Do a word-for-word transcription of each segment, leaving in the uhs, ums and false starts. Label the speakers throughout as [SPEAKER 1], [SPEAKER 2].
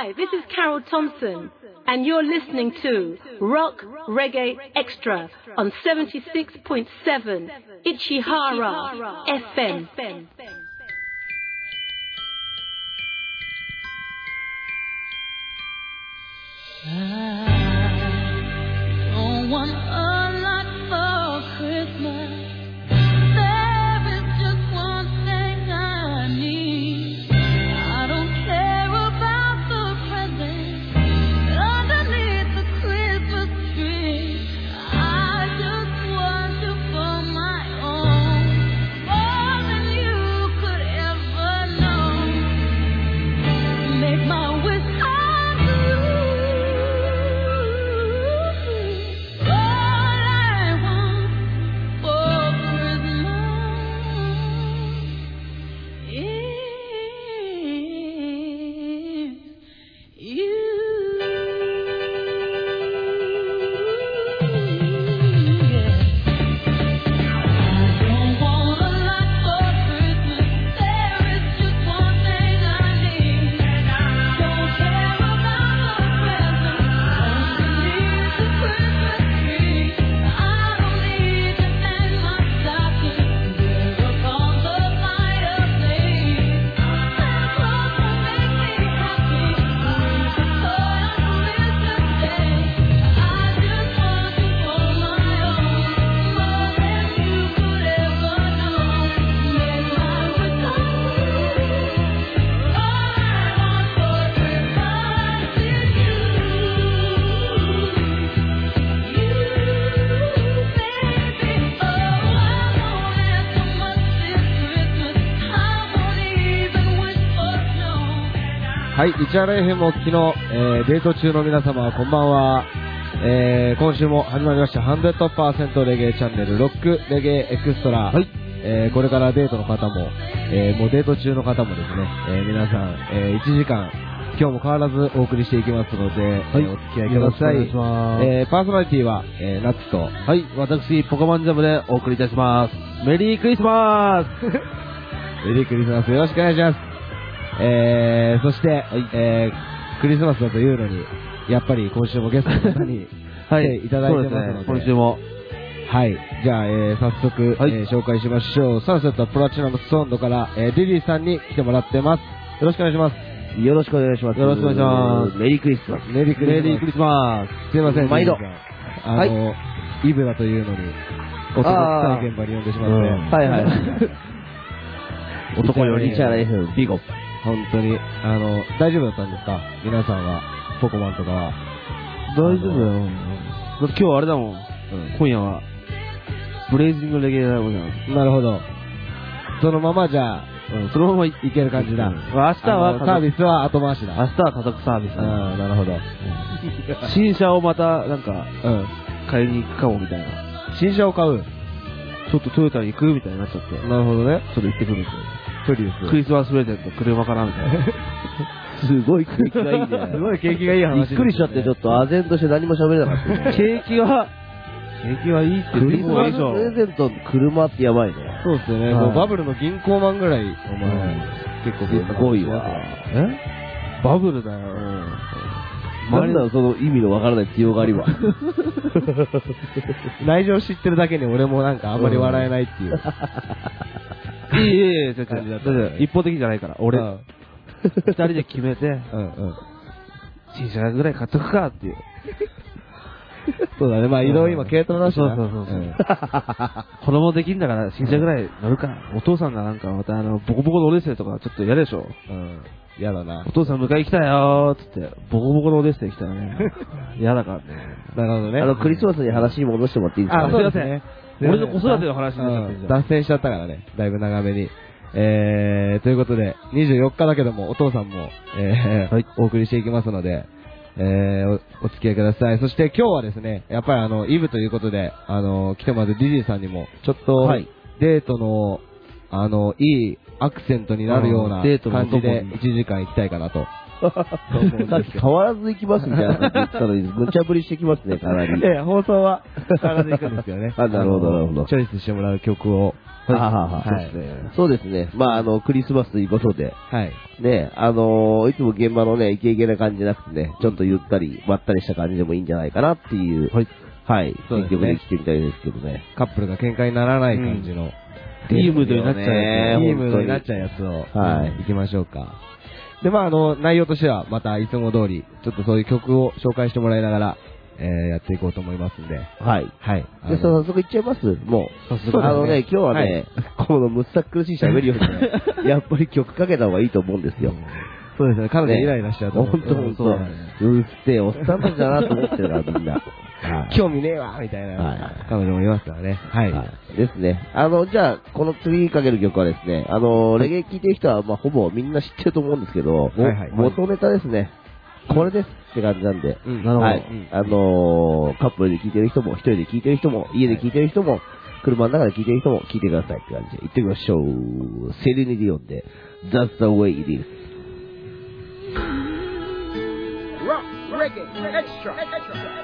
[SPEAKER 1] Hi, this is Carol Thompson, and you're listening to Rock Reggae Extra on seventy-six point seven Ichihara F M.
[SPEAKER 2] I don't want a lot for Christmas.
[SPEAKER 3] はい、市原 エフエム お聞きの、えー、デート中の皆様、こんばんは。えー、今週も始まりました ひゃくパーセント レゲエチャンネルロックレゲエエクストラ。はい。えー、これからデートの方も、えー、もうデート中の方もですね、えー、皆さん、えー、いちじかん、今日も変わらずお送りしていきますので、はい、えー、お付き合いください。よろしくお願いします。えー、パーソナリティは、えー、ナッツと、はい、私、ポカマンジャムでお送りいたします。メリークリスマスメリークリスマス、よろしくお願いします。えー、そして、はい、えー、クリスマスだというのに、やっぱり今週もゲストの方に来ていただいてますので、はい、ね、今週も。はい。じゃあ、えー、早速、はい、えー、紹介しましょう。サンセットプラチナムストーンドから、えー、リリーさんに来てもらってます。よろしくお願いします。よろしくお願いします。よろしくお願いします。メリークリスマス。メリークリスマス。メリークリスマス。すいません。毎度。あの、はい、イブだというのに、男臭い現場に呼んでしまって。うん、はいはい。男よりチャラ エフエム ビゴ。本当に、あの、大丈夫だったんですか皆さんは、ポコマンとかは。大丈夫だよ。だって今日あれだもん。うん、今夜は、ブレイジングレゲエだもんじゃん。なるほど。そのままじゃあ、うん、そのままいける感じだ。うん、明日はサービスは後回しだ。明日は家族サービス。うん、なるほど。新車をまた、なんか、うん、買いに行くかもみたいな。新車を買うちょっとトヨタに行くみたいになっちゃって。なるほどね。ちょっと行ってくるんですよ。クリスマスプレゼント車かなみたいな。すごい景気がいいね。すごい景気がいい話、ね。びっくりしちゃってちょっと唖然として何も喋れなかった。景気は、景気はいいってクリスマスプレゼント車ってやばいね。そうですよね。もうバブルの銀行マンぐらい、お前、うん、結構すごいわ。えバブルだよ。なんだろその意味のわからない強がりは。内情知ってるだけに俺もなんかあんまり笑えないっていう。いいいいいい、ちょっと、一方的じゃないから、俺、二人で決めて、うんうん。新車ぐらい買っとくかっていう。そうだね、まあ移動今軽トラだしな。そうそうそう。子供できんだから新車ぐらい乗るか。お父さんがなんかまたあの、ボコボコのオデッセイとかちょっと嫌でしょ。うん。嫌だな。お父さん迎え来たよーっつって、ボコボコのオデッセイ来たらね。嫌だからね。なるほどね。あの、クリスマスに話に戻してもらっていいですか？あ、そうですね。俺の子育ての話になっちゃってるじゃん。脱線しちゃったからね。だいぶ長めに。えー、ということで、にじゅうよっかだけども、お父さんも、えー、はい、お送りしていきますので、えー、お、お付き合いください。そして今日はですね、やっぱりあの、イブということで、あの、来てもらってリリーさんにも、ちょっと、はい、デートの、あの、いいアクセントになるような感じでいちじかん行きたいかなと
[SPEAKER 4] さっき変わらず行きますみたいなこと言ったのに、無茶ぶりしてきますね、かなり。
[SPEAKER 3] いやいや、放送は変わらず行くんですよね。
[SPEAKER 4] あ、なるほど、なるほど。
[SPEAKER 3] チョイスしてもらう曲を。
[SPEAKER 4] はははそうですね。そうですね。まあ、あの、クリスマスということで、
[SPEAKER 3] はい。
[SPEAKER 4] ね、あのー、いつも現場のね、イケイケな感じじゃなくてね、ちょっとゆったり、まったりした感じでもいいんじゃないかなっていう、はい。はい。
[SPEAKER 3] そうですね。
[SPEAKER 4] 結局で来てみたいですけどね。
[SPEAKER 3] カップルが喧嘩にならない感じの。
[SPEAKER 4] いいムードになっちゃうやつ。
[SPEAKER 3] いいムードになっちゃうやつを、
[SPEAKER 4] はい。
[SPEAKER 3] 行きましょうか。で、まあ、あの、内容としては、またいつも通り、ちょっとそういう曲を紹介してもらいながら、えー、やっていこうと思いますんで。
[SPEAKER 4] はい。
[SPEAKER 3] はい。
[SPEAKER 4] で、早速行っちゃいますもう。早速。あのね、今日はね、このむっさ苦しい喋るよりね、やっぱり曲かけた方がいいと思うんですよ。
[SPEAKER 3] そうですね、彼女イライラしちゃうと思う。
[SPEAKER 4] ほんとほんと。うっせえ、おっさんたちだなと思ってるから、みんな。
[SPEAKER 3] 興味ねえわみたいな、彼女もいますからね。はい。
[SPEAKER 4] ですね。あの、じゃあ、この次にかける曲はですね、あの、レゲエ聴いてる人は、まあ、ほぼみんな知ってると思うんですけど、元ネタですね。これですって感じなんで、
[SPEAKER 3] なるほど。
[SPEAKER 4] はい。あの、カップルで聴いてる人も、一人で聴いてる人も、家で聴いてる人も、車の中で聴いてる人も聴いてくださいって感じで、行ってみましょう。セリーヌ・ディオンで、That's the way it is。
[SPEAKER 5] Rock, reggae, extra, extra.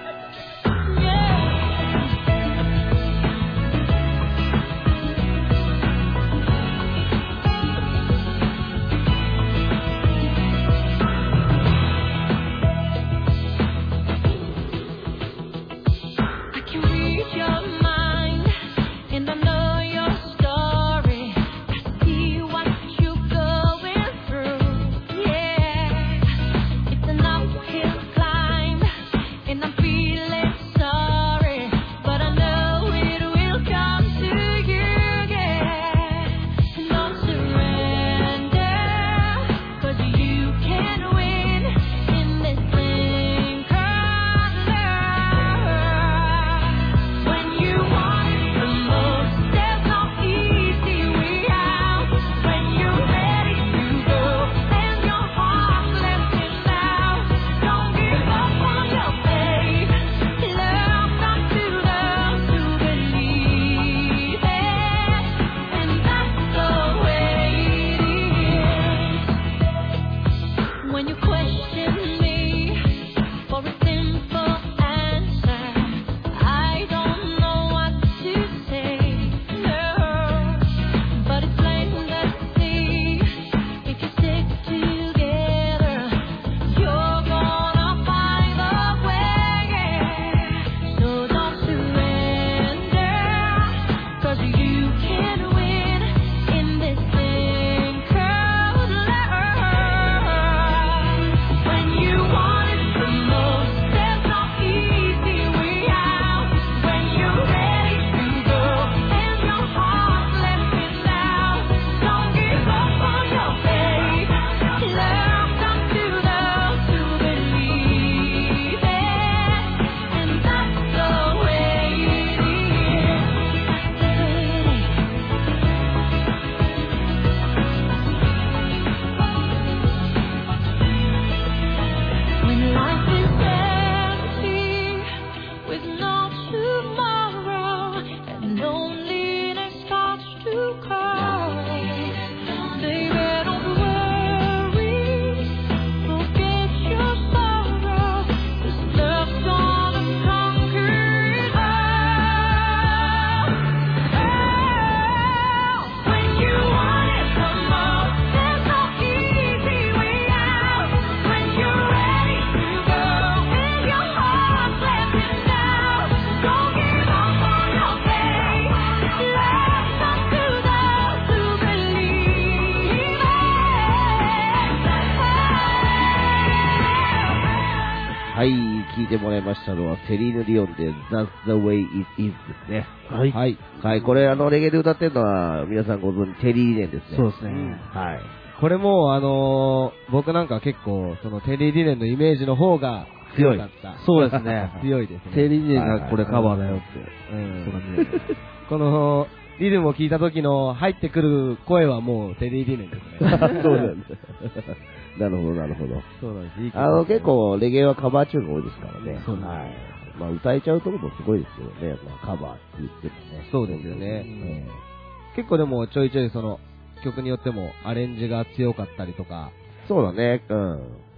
[SPEAKER 4] はい、聞いてもらいましたのは、セリーヌ・ディオンで That's the way it is ですね。
[SPEAKER 3] はい。はい。
[SPEAKER 4] はい、これ、あの、レゲエで歌ってるのは、皆さんご存知、テリー・リネンですね。
[SPEAKER 3] そうですね。
[SPEAKER 4] うん、はい。
[SPEAKER 3] これも、あのー、僕なんか結構、そのテリー・リネンのイメージの方が強かった。
[SPEAKER 6] そうですね。
[SPEAKER 3] 強いですね。
[SPEAKER 6] テリー・リネンがこれカバーだよって。うん。
[SPEAKER 3] この、リズムを聞いた時の入ってくる声はもうテリー・リネンですね。
[SPEAKER 4] そうなんです。なるほど、なるほど。
[SPEAKER 3] そうなんです。いい
[SPEAKER 4] あの、結構、レゲエはカバーチューンが多いですからね。
[SPEAKER 3] そうなんです。
[SPEAKER 4] はい。まあ、歌えちゃうところもすごいですけどね。まあ、カバーって言ってもね。
[SPEAKER 3] そうですよね。
[SPEAKER 4] うん、
[SPEAKER 3] 結構でも、ちょいちょいその、曲によってもアレンジが強かったりとか。
[SPEAKER 4] そうだね。うん。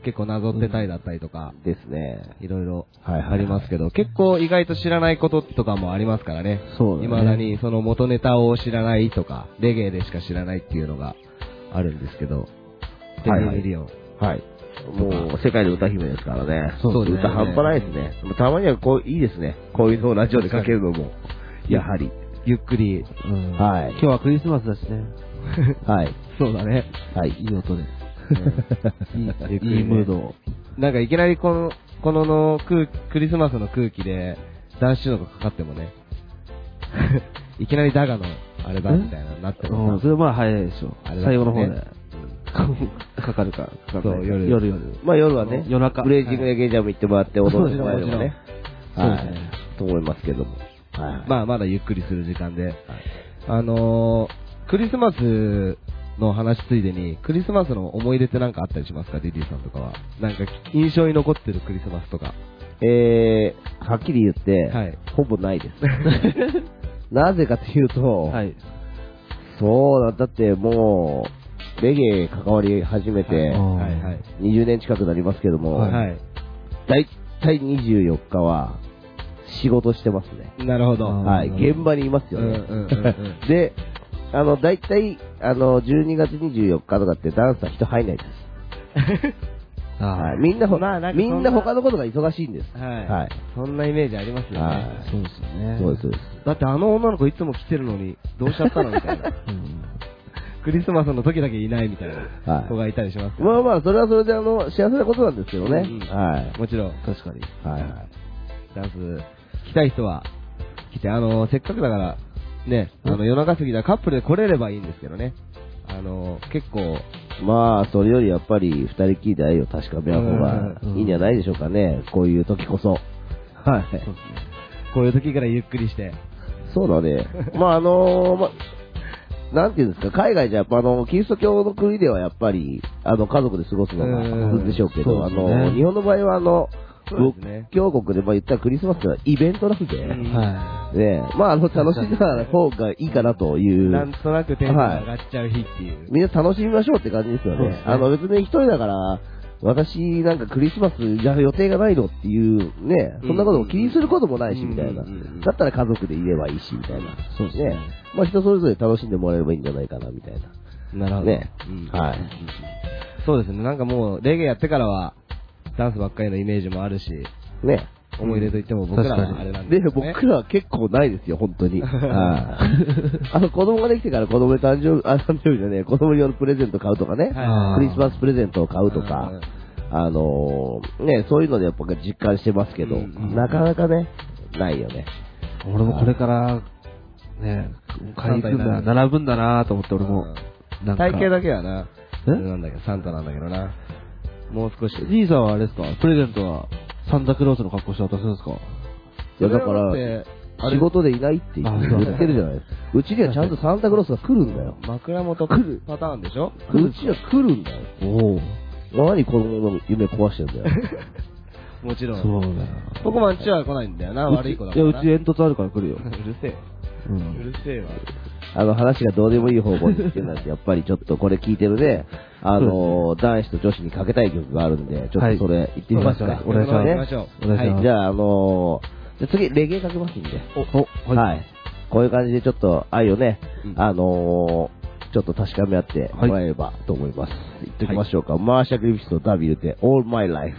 [SPEAKER 3] 結構なぞってたいだったりとか、
[SPEAKER 4] ですね。
[SPEAKER 3] いろいろ
[SPEAKER 4] はいはいはい
[SPEAKER 3] ありますけど、結構意外と知らないこととかもありますからね。
[SPEAKER 4] そうだね。
[SPEAKER 3] 未だにその元ネタを知らないとか、レゲエでしか知らないっていうのがあるんですけど、
[SPEAKER 4] はいはい
[SPEAKER 3] テレビミリオン。
[SPEAKER 4] はい。もう、世界の歌姫ですからね。
[SPEAKER 3] そうですね
[SPEAKER 4] 歌半端ないですね。たまにはこう、いいですね。こういうのをラジオでかけるのも、やはり。
[SPEAKER 3] ゆっくり。
[SPEAKER 6] うん
[SPEAKER 4] はい
[SPEAKER 6] 今日はクリスマスだしね。
[SPEAKER 4] はい。
[SPEAKER 3] そうだね。
[SPEAKER 4] はい。
[SPEAKER 6] いい音です。
[SPEAKER 3] うん
[SPEAKER 6] いい
[SPEAKER 3] ゆっくりね
[SPEAKER 6] いいムードを。
[SPEAKER 3] なんかいきなりこの、このの空クリスマスの空気で、男子のがかかってもね、いきなりダガのあれだみたいなのになって
[SPEAKER 6] うん、
[SPEAKER 3] もさ、
[SPEAKER 6] それまあ早いでしょ。
[SPEAKER 3] あれだね
[SPEAKER 6] 最後の方で。かかるか、かかる
[SPEAKER 3] そう夜
[SPEAKER 6] 夜夜。
[SPEAKER 4] まあ夜はね、
[SPEAKER 6] 夜中
[SPEAKER 4] ブレイジングレゲエジャム行ってもらって踊ってもらえればね。はい
[SPEAKER 6] そうですね。
[SPEAKER 4] と思いますけども。はい。
[SPEAKER 3] まあまだゆっくりする時間で、あのー、クリスマスの話ついでに、クリスマスの思い出ってなんかあったりしますか、ディディさんとかは。なんか印象に残ってるクリスマスとか。
[SPEAKER 4] えー、はっきり言って、
[SPEAKER 3] はい
[SPEAKER 4] ほぼないです。なぜかというと、
[SPEAKER 6] はい。
[SPEAKER 4] そうだ、だってもう、レゲエ関わり始めて、
[SPEAKER 6] はい
[SPEAKER 3] はいはい。
[SPEAKER 4] にじゅうねん近くなりますけども、
[SPEAKER 3] はい。
[SPEAKER 4] だいたいにじゅうよっかは仕事してますね。
[SPEAKER 3] なるほど。
[SPEAKER 6] あー
[SPEAKER 4] はい、
[SPEAKER 6] なるほど
[SPEAKER 4] 現場にいますよね。
[SPEAKER 3] うんうんうんうん
[SPEAKER 4] で、あの、だいたい、あの、じゅうにがつにじゅうよっかとかってダンサー人入んないです。
[SPEAKER 6] あ
[SPEAKER 4] はい、みんなほ、
[SPEAKER 3] まあなんか
[SPEAKER 4] み
[SPEAKER 3] そんなん
[SPEAKER 4] な他のことが忙しいんです。
[SPEAKER 3] はい。
[SPEAKER 4] はい。
[SPEAKER 3] そんなイメージありますよ
[SPEAKER 4] は
[SPEAKER 3] ね。
[SPEAKER 6] あ、そうですよね。
[SPEAKER 4] そうです、そうです。
[SPEAKER 3] だってあの女の子いつも来てるのに、どうしちゃったのみたいな。
[SPEAKER 6] うん。
[SPEAKER 3] クリスマスの時だけいないみたいな
[SPEAKER 4] はい
[SPEAKER 3] 子がいたりしますから
[SPEAKER 4] まあまあ、それはそれであの、幸せなことなんですけどね。
[SPEAKER 3] うんうん
[SPEAKER 4] はい。
[SPEAKER 3] もちろん。
[SPEAKER 6] 確かに。
[SPEAKER 4] はいはい。
[SPEAKER 3] ダンス、来たい人は来て、あの、せっかくだから、ね、あの、夜中過ぎたらカップルで来れればいいんですけどね。あの、結構、
[SPEAKER 4] まあ、それよりやっぱり二人きりで愛を確かめ合う方がいいんじゃないでしょうかね。こういう時こそ。はい。
[SPEAKER 3] こういう時からゆっくりして。
[SPEAKER 4] そうだね。まああのまあ、なんていうんですか、海外じゃやっぱあの、キリスト教の国ではやっぱり、あの、家族で過ごすのが普通でしょうけど、あ
[SPEAKER 6] うんそうですね
[SPEAKER 4] の、日本の場合はあの、
[SPEAKER 3] そうですね
[SPEAKER 4] 仏教国でまあ言ったらクリスマスはイベントなんで、
[SPEAKER 3] うん
[SPEAKER 6] は
[SPEAKER 4] ね、まああの、楽しんだ方がいいかなという。
[SPEAKER 3] なんとなくテンションが上がっちゃう日っていう。
[SPEAKER 4] みんな楽しみましょうって感じですよね。
[SPEAKER 6] そうですね
[SPEAKER 4] あの別に一人だから、私なんかクリスマスやる予定がないのっていうね、そんなことも気にすることもないしみたいな。
[SPEAKER 3] うんうんうんうん
[SPEAKER 4] だったら家族でいればいいしみたいな。
[SPEAKER 6] そうですね
[SPEAKER 4] まあ人それぞれ楽しんでもらえればいいんじゃないかなみたいな。
[SPEAKER 3] なるほど。
[SPEAKER 4] ね
[SPEAKER 3] うん
[SPEAKER 4] はい。
[SPEAKER 3] そうですね。なんかもう、レゲエやってからは、ダンスばっかりのイメージもあるし、
[SPEAKER 4] ね。
[SPEAKER 3] 思い出といっても僕らはあれなんで
[SPEAKER 4] で、
[SPEAKER 3] すよね。
[SPEAKER 4] 僕らは結構ないですよ、本当に。はいあの、子供ができてから子供に誕生日、あ、誕生日じゃねえ、子供用のプレゼント買うとかね。
[SPEAKER 3] はい
[SPEAKER 4] クリスマスプレゼントを買うとか。あのー、ね、そういうのでやっぱ実感してますけど、
[SPEAKER 3] うん
[SPEAKER 4] なかなかね、ないよね。
[SPEAKER 6] い。俺もこれから、ね、買い行くんだ、並ぶんだなと思って俺も。なんか
[SPEAKER 3] 体型だけはな、
[SPEAKER 6] え
[SPEAKER 3] なんだけど、サンタなんだけどな。もう少し。
[SPEAKER 6] じいさんはあれですかプレゼントはサンタクロースの格好して渡すんですか
[SPEAKER 4] いや、だから、
[SPEAKER 3] それはだって
[SPEAKER 4] 仕事でいないって言って言ってるじゃないですか。うちにはちゃんとサンタクロースが来るんだよ。
[SPEAKER 3] 枕元来るパターンでしょ
[SPEAKER 4] うちには来るんだよ。
[SPEAKER 6] おお。
[SPEAKER 4] 何子供の夢壊してんだよ。
[SPEAKER 3] もちろん。
[SPEAKER 6] そうだよ。
[SPEAKER 3] 僕もんちは来ないんだよな、悪い子だ
[SPEAKER 6] いや、
[SPEAKER 3] からな。
[SPEAKER 6] うち煙突あるから来るよ。
[SPEAKER 3] うるせえ。
[SPEAKER 6] う。
[SPEAKER 3] うんるせえわ。
[SPEAKER 4] あの話がどうでもいい方向に行ってるなんて、やっぱりちょっとこれ聞いてるね、あの、男子と女子にかけたい曲があるんで、ちょっとそれ行ってみますか。
[SPEAKER 6] はいお願いします
[SPEAKER 4] ね
[SPEAKER 3] 行きましょう。
[SPEAKER 6] お願いします
[SPEAKER 4] はい、じゃあ、あのー、じゃあ次、レゲエかけますんで。
[SPEAKER 6] お、
[SPEAKER 4] はい、
[SPEAKER 6] はい。
[SPEAKER 4] こういう感じでちょっと愛をね、
[SPEAKER 3] うん
[SPEAKER 4] あのー、ちょっと確かめ合ってもらえればと思います。言っておきましょうか。マーシャ・グリフィスとダビルで All My Life。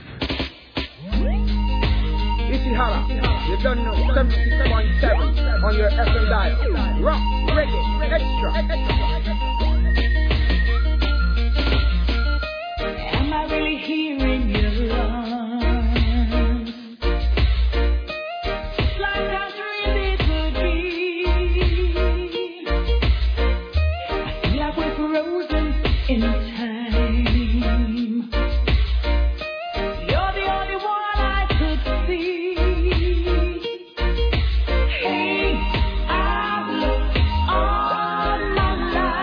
[SPEAKER 5] Ishihara, you don't know, seventy-six point seven on your F M dial. Rock, reggae, extra.
[SPEAKER 2] Am I really hearing your lungs? Like I dreamed it would be. I feel like we're frozen in time. You're the only one I could see. Hey, I've looked all my life.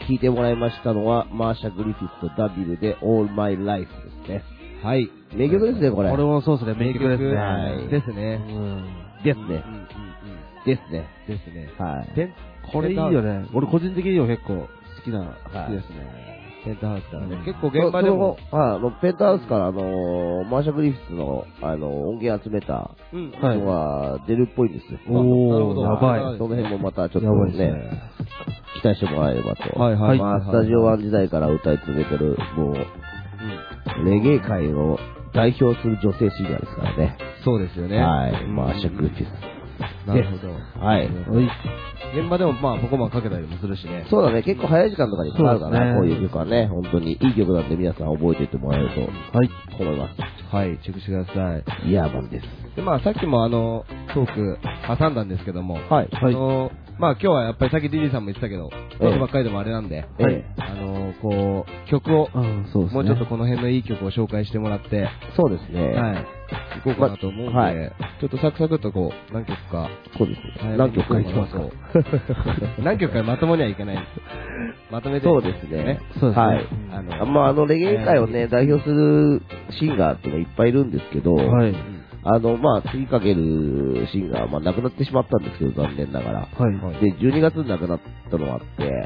[SPEAKER 4] 聴いてもらいましたのは、マーシャ・グリフィスとダビルで All My Life ですね。はい。名曲ですね、これ。
[SPEAKER 6] これもそうですね、名曲ですね。
[SPEAKER 3] はい。ですね。
[SPEAKER 4] うん。ですね。ですね。
[SPEAKER 3] ですね。
[SPEAKER 4] はい。
[SPEAKER 6] これいいよね。俺個人的には結構好きな、好きですね。
[SPEAKER 3] ペンタハウスからね。結構現場でも。
[SPEAKER 4] あの、ペンタハウスから、あの、マーシャ・グリフィスの、あの、音源集めたのが出るっぽいんですよ。
[SPEAKER 6] おー、なるほど。やばい。
[SPEAKER 4] その辺もまたちょっとね、期待してもらえればと。
[SPEAKER 3] はいはい。
[SPEAKER 4] まあ、スタジオワン時代から歌い続けてる、もう、レゲエ界を代表する女性シンガーですからね。
[SPEAKER 3] そうですよね。
[SPEAKER 4] はい。マーシャ・グリフィス。
[SPEAKER 3] なるほど。
[SPEAKER 4] はい。
[SPEAKER 3] 現場でもまあ、ポコマンかけたりもするしね。
[SPEAKER 4] そうだね。結構早い時間とかにかかるかな、こういう曲はね。本当にいい曲なんで皆さん覚えておいてもらえると、はい、思います。
[SPEAKER 3] はい、チェックしてください。
[SPEAKER 4] イヤーマンです。
[SPEAKER 3] で、まあ、さっきもあの、トーク挟んだんですけども、
[SPEAKER 4] はい。
[SPEAKER 3] あの、まあ今日はやっぱりさっきディディさんも言ってたけど、トークばっかりでもあれなんで、
[SPEAKER 4] ええ、
[SPEAKER 3] あの、こう、曲を、
[SPEAKER 6] そうですね、
[SPEAKER 3] もうちょっとこの辺のいい曲を紹介してもらって、
[SPEAKER 4] そうですね。
[SPEAKER 3] はい。行こうかなと思うんで、はい、ちょっとサクサクっとこう、何曲か。
[SPEAKER 4] そうですね。何曲かいきますか。
[SPEAKER 3] 何曲かまともにはいけないんです。まとめて、
[SPEAKER 4] そうですね。
[SPEAKER 6] そうですね。
[SPEAKER 4] はい。あの、まああの、レゲエ界をね、代表するシンガーっていうのがいっぱいいるんですけど、はい。あの、まあ、次かけるシンガー、まあ、亡くなってしまったんですけど、残念ながら。はい。で、じゅうにがつに亡くなったのがあって、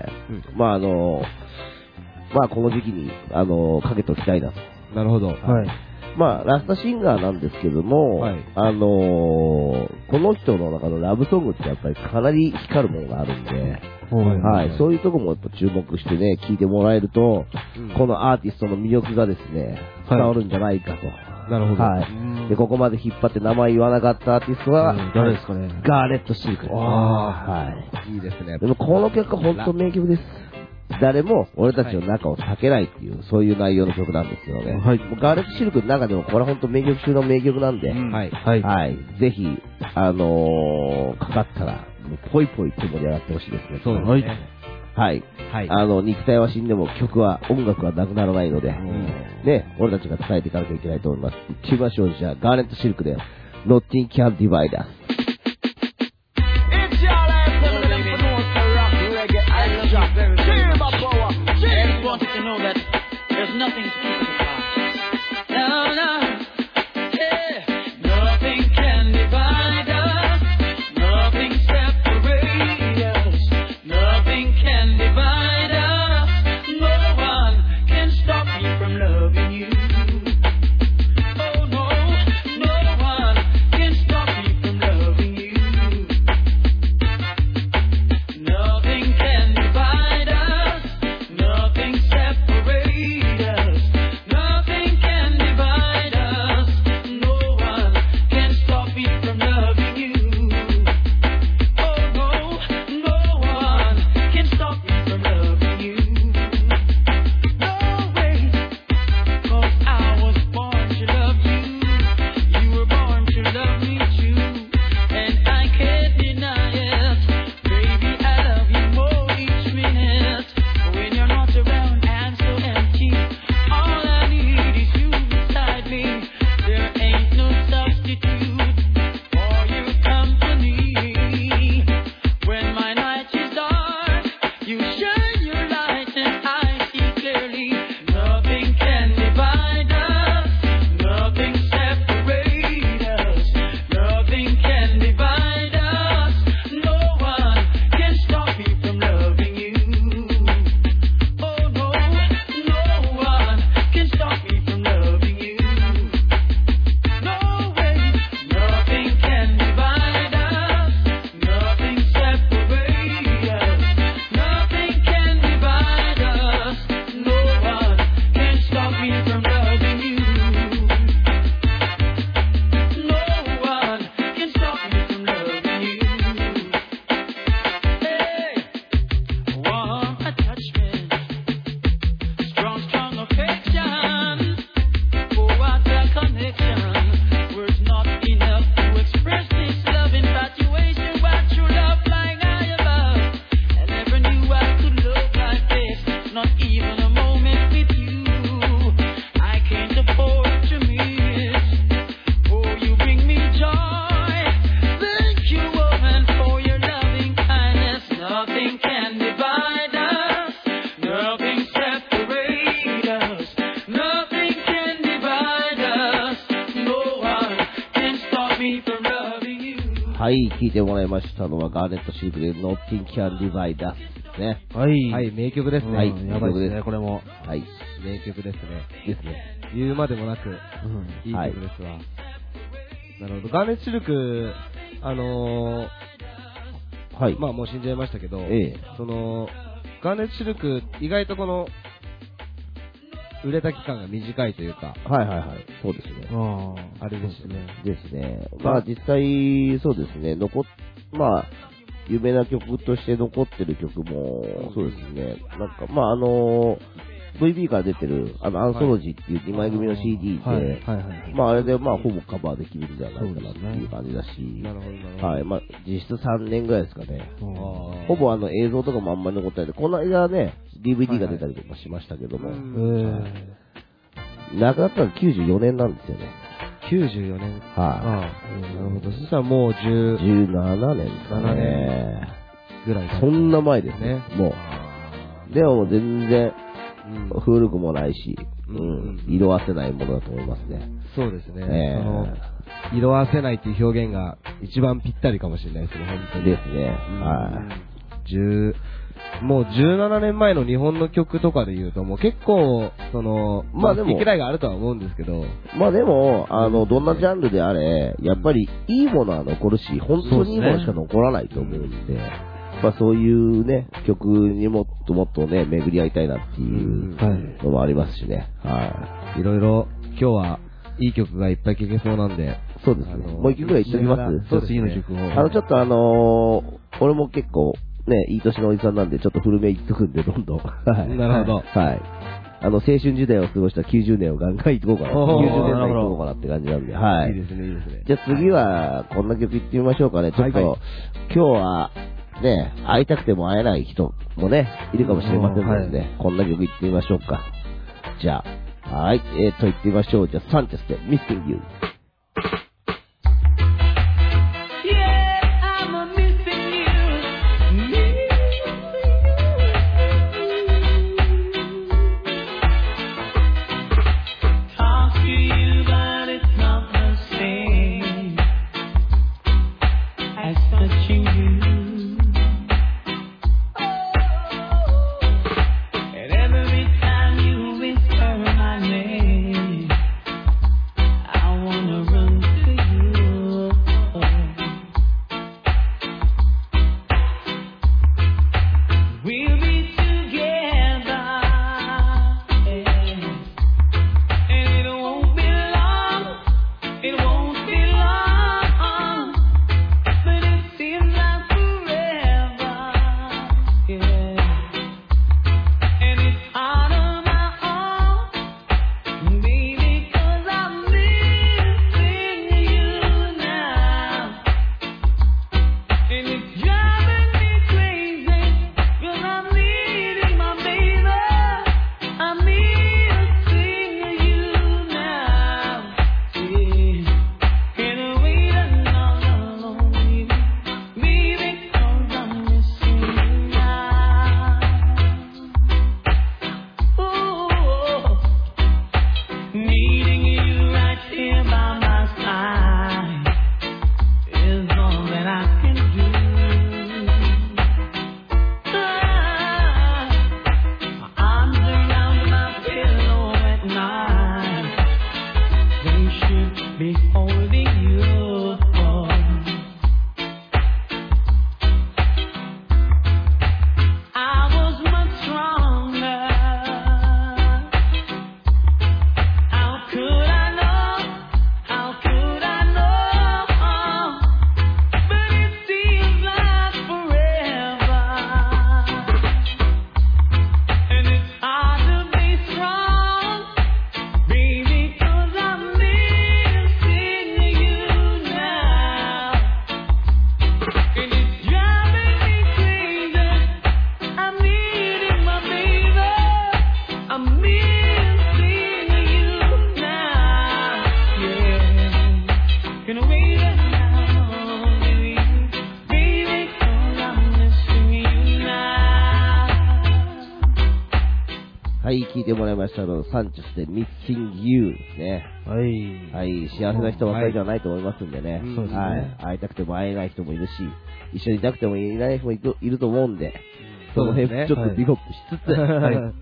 [SPEAKER 4] うん、まあ、あの、まあ、この時期に、あの、かけておきたいなと。
[SPEAKER 3] なるほど。はい。
[SPEAKER 4] まあ、ラストシンガーなんですけども、はい、あのー、この人の中のラブソングってやっぱりかなり光るものがあるんで、はいはいはい、そういうとこもやっぱ注目してね、聞いてもらえると、うん、このアーティストの魅力がですね、伝わるんじゃないかと。はい、
[SPEAKER 3] なるほど。
[SPEAKER 4] はい。で、ここまで引っ張って名前言わなかったアーティストは、
[SPEAKER 6] うん、誰ですかね。
[SPEAKER 4] ガーレット・シークです。
[SPEAKER 3] はい。いいですね。
[SPEAKER 4] でもこの曲は本当名曲です。誰も俺たちの中を避けないっていう、そういう内容の曲なんですけどね。はい。ガーレットシルクの中でもこれは本当名曲中の名曲なんで、うん、はい。はい。はい。ぜひ、あのー、かかったら、もうぽいぽいって盛り上がってほしいですね。
[SPEAKER 3] そうですね。
[SPEAKER 4] はい。はい。あの、肉体は死んでも曲は、音楽はなくならないので、うん、ね、俺たちが伝えていかなきゃいけないと思います。行きましょう、じゃあ、ガーレットシルクで、Nothing Can Divide Us。
[SPEAKER 2] Want you to know that there's nothing to keep us apart. No, no, yeah. Nothing can divide us. Nothing separate us. Nothing can divide us. No one can stop me from loving you. Oh no, no one can stop me from loving you. Nothing can divide us. Nothing separate us.
[SPEAKER 4] はい、聞いてもらいましたのはガーネットシルクで Nothing Can Divide Us ですね。
[SPEAKER 3] はい。はい、名曲ですね。
[SPEAKER 4] はい、
[SPEAKER 3] やばいですね、これも。
[SPEAKER 4] はい。
[SPEAKER 3] 名曲ですね。
[SPEAKER 4] ですね。
[SPEAKER 3] 言うまでもなく、うん、いい曲ですわ。はい、なるほど。ガーネットシルク、あのー、はい。まあもう死んじゃいましたけど、ええ、その、ガーネットシルク、意外とこの、売れた期間が短いというか。
[SPEAKER 4] はいはいはい。そうですね。
[SPEAKER 3] ああ、あれですね。
[SPEAKER 4] ですね。まあ実際、そうですね。残っ、まあ、有名な曲として残ってる曲も、そうですね。なんか、まああの、ブイビー から出てる、あの、アンソロジーっていうにまい組の シーディー で、はいはいはい、まああれで、まあほぼカバーできるんじゃないかなっていう感じだし、なるほどなるほど。はい。まあ実質さんねんぐらいですかね。ほぼあの映像とかもあんまり残ってないで、この間ね、ディーブイディー が出たりとかしましたけども、はいはい、亡くなったのきゅうじゅうよねんなんですよね。
[SPEAKER 3] きゅうじゅうよねん。
[SPEAKER 4] はい、あ。
[SPEAKER 3] なるほど。そしたらもうじゅう、
[SPEAKER 4] じゅうななねんですかね。
[SPEAKER 3] ぐらい。
[SPEAKER 4] そんな前ですね。もう。でももう全然、うん、古くもないし、うん、色あせないものだと思いますね。
[SPEAKER 3] そうですね。えー、あの色あせないっていう表現が一番ぴったりかもしれないですね、本当に。
[SPEAKER 4] ですね。はい。
[SPEAKER 3] 十、もうじゅうななねんまえの日本の曲とかで言うと、もう結構、その、まあでも、好き嫌いがあるとは思うんですけど。
[SPEAKER 4] まあでも、あの、どんなジャンルであれ、やっぱりいいものは残るし、本当にいいものしか残らないと思うんで、まあそういうね、曲にもっともっとね、巡り合いたいなっていうのもありますしね。はい。
[SPEAKER 3] いろいろ、今日はいい曲がいっぱい聴けそうなんで。
[SPEAKER 4] そうですね。もう一曲ぐらい言っておきます？
[SPEAKER 3] そうですね。次の曲を。
[SPEAKER 4] あの、ちょっとあのー、俺も結構、ね、いい年のおじさんなんで、ちょっと古め言っとくんで、どんどん。はい。
[SPEAKER 3] なるほど。
[SPEAKER 4] はい。あの、青春時代を過ごしたきゅうじゅうねんをガンガン言っとこうかな。きゅうじゅうねんだい言っとこうかなって感じなんで、はい。
[SPEAKER 3] いいですね、いいですね。
[SPEAKER 4] じゃあ次は、こんな曲言ってみましょうかね。ちょっと、はいはい、今日は、ね、会いたくても会えない人もね、いるかもしれませんので、ね、はい、こんな曲言ってみましょうか。じゃあ、はい、えーと、言ってみましょう。じゃあ、サンチェスで、Missing You。
[SPEAKER 7] I wanna
[SPEAKER 4] はい、聞いてもらいましたの、サンチュスで Missing You ですね。
[SPEAKER 6] はい。
[SPEAKER 4] はい、幸せな人ばかりではないと思いますんでね。
[SPEAKER 6] はい、そうですね。
[SPEAKER 4] はい。会いたくても会えない人もいるし、一緒にいたくてもいない人もいる、いると思うんで、その辺ちょっとビゴップしつつ、はい。はい。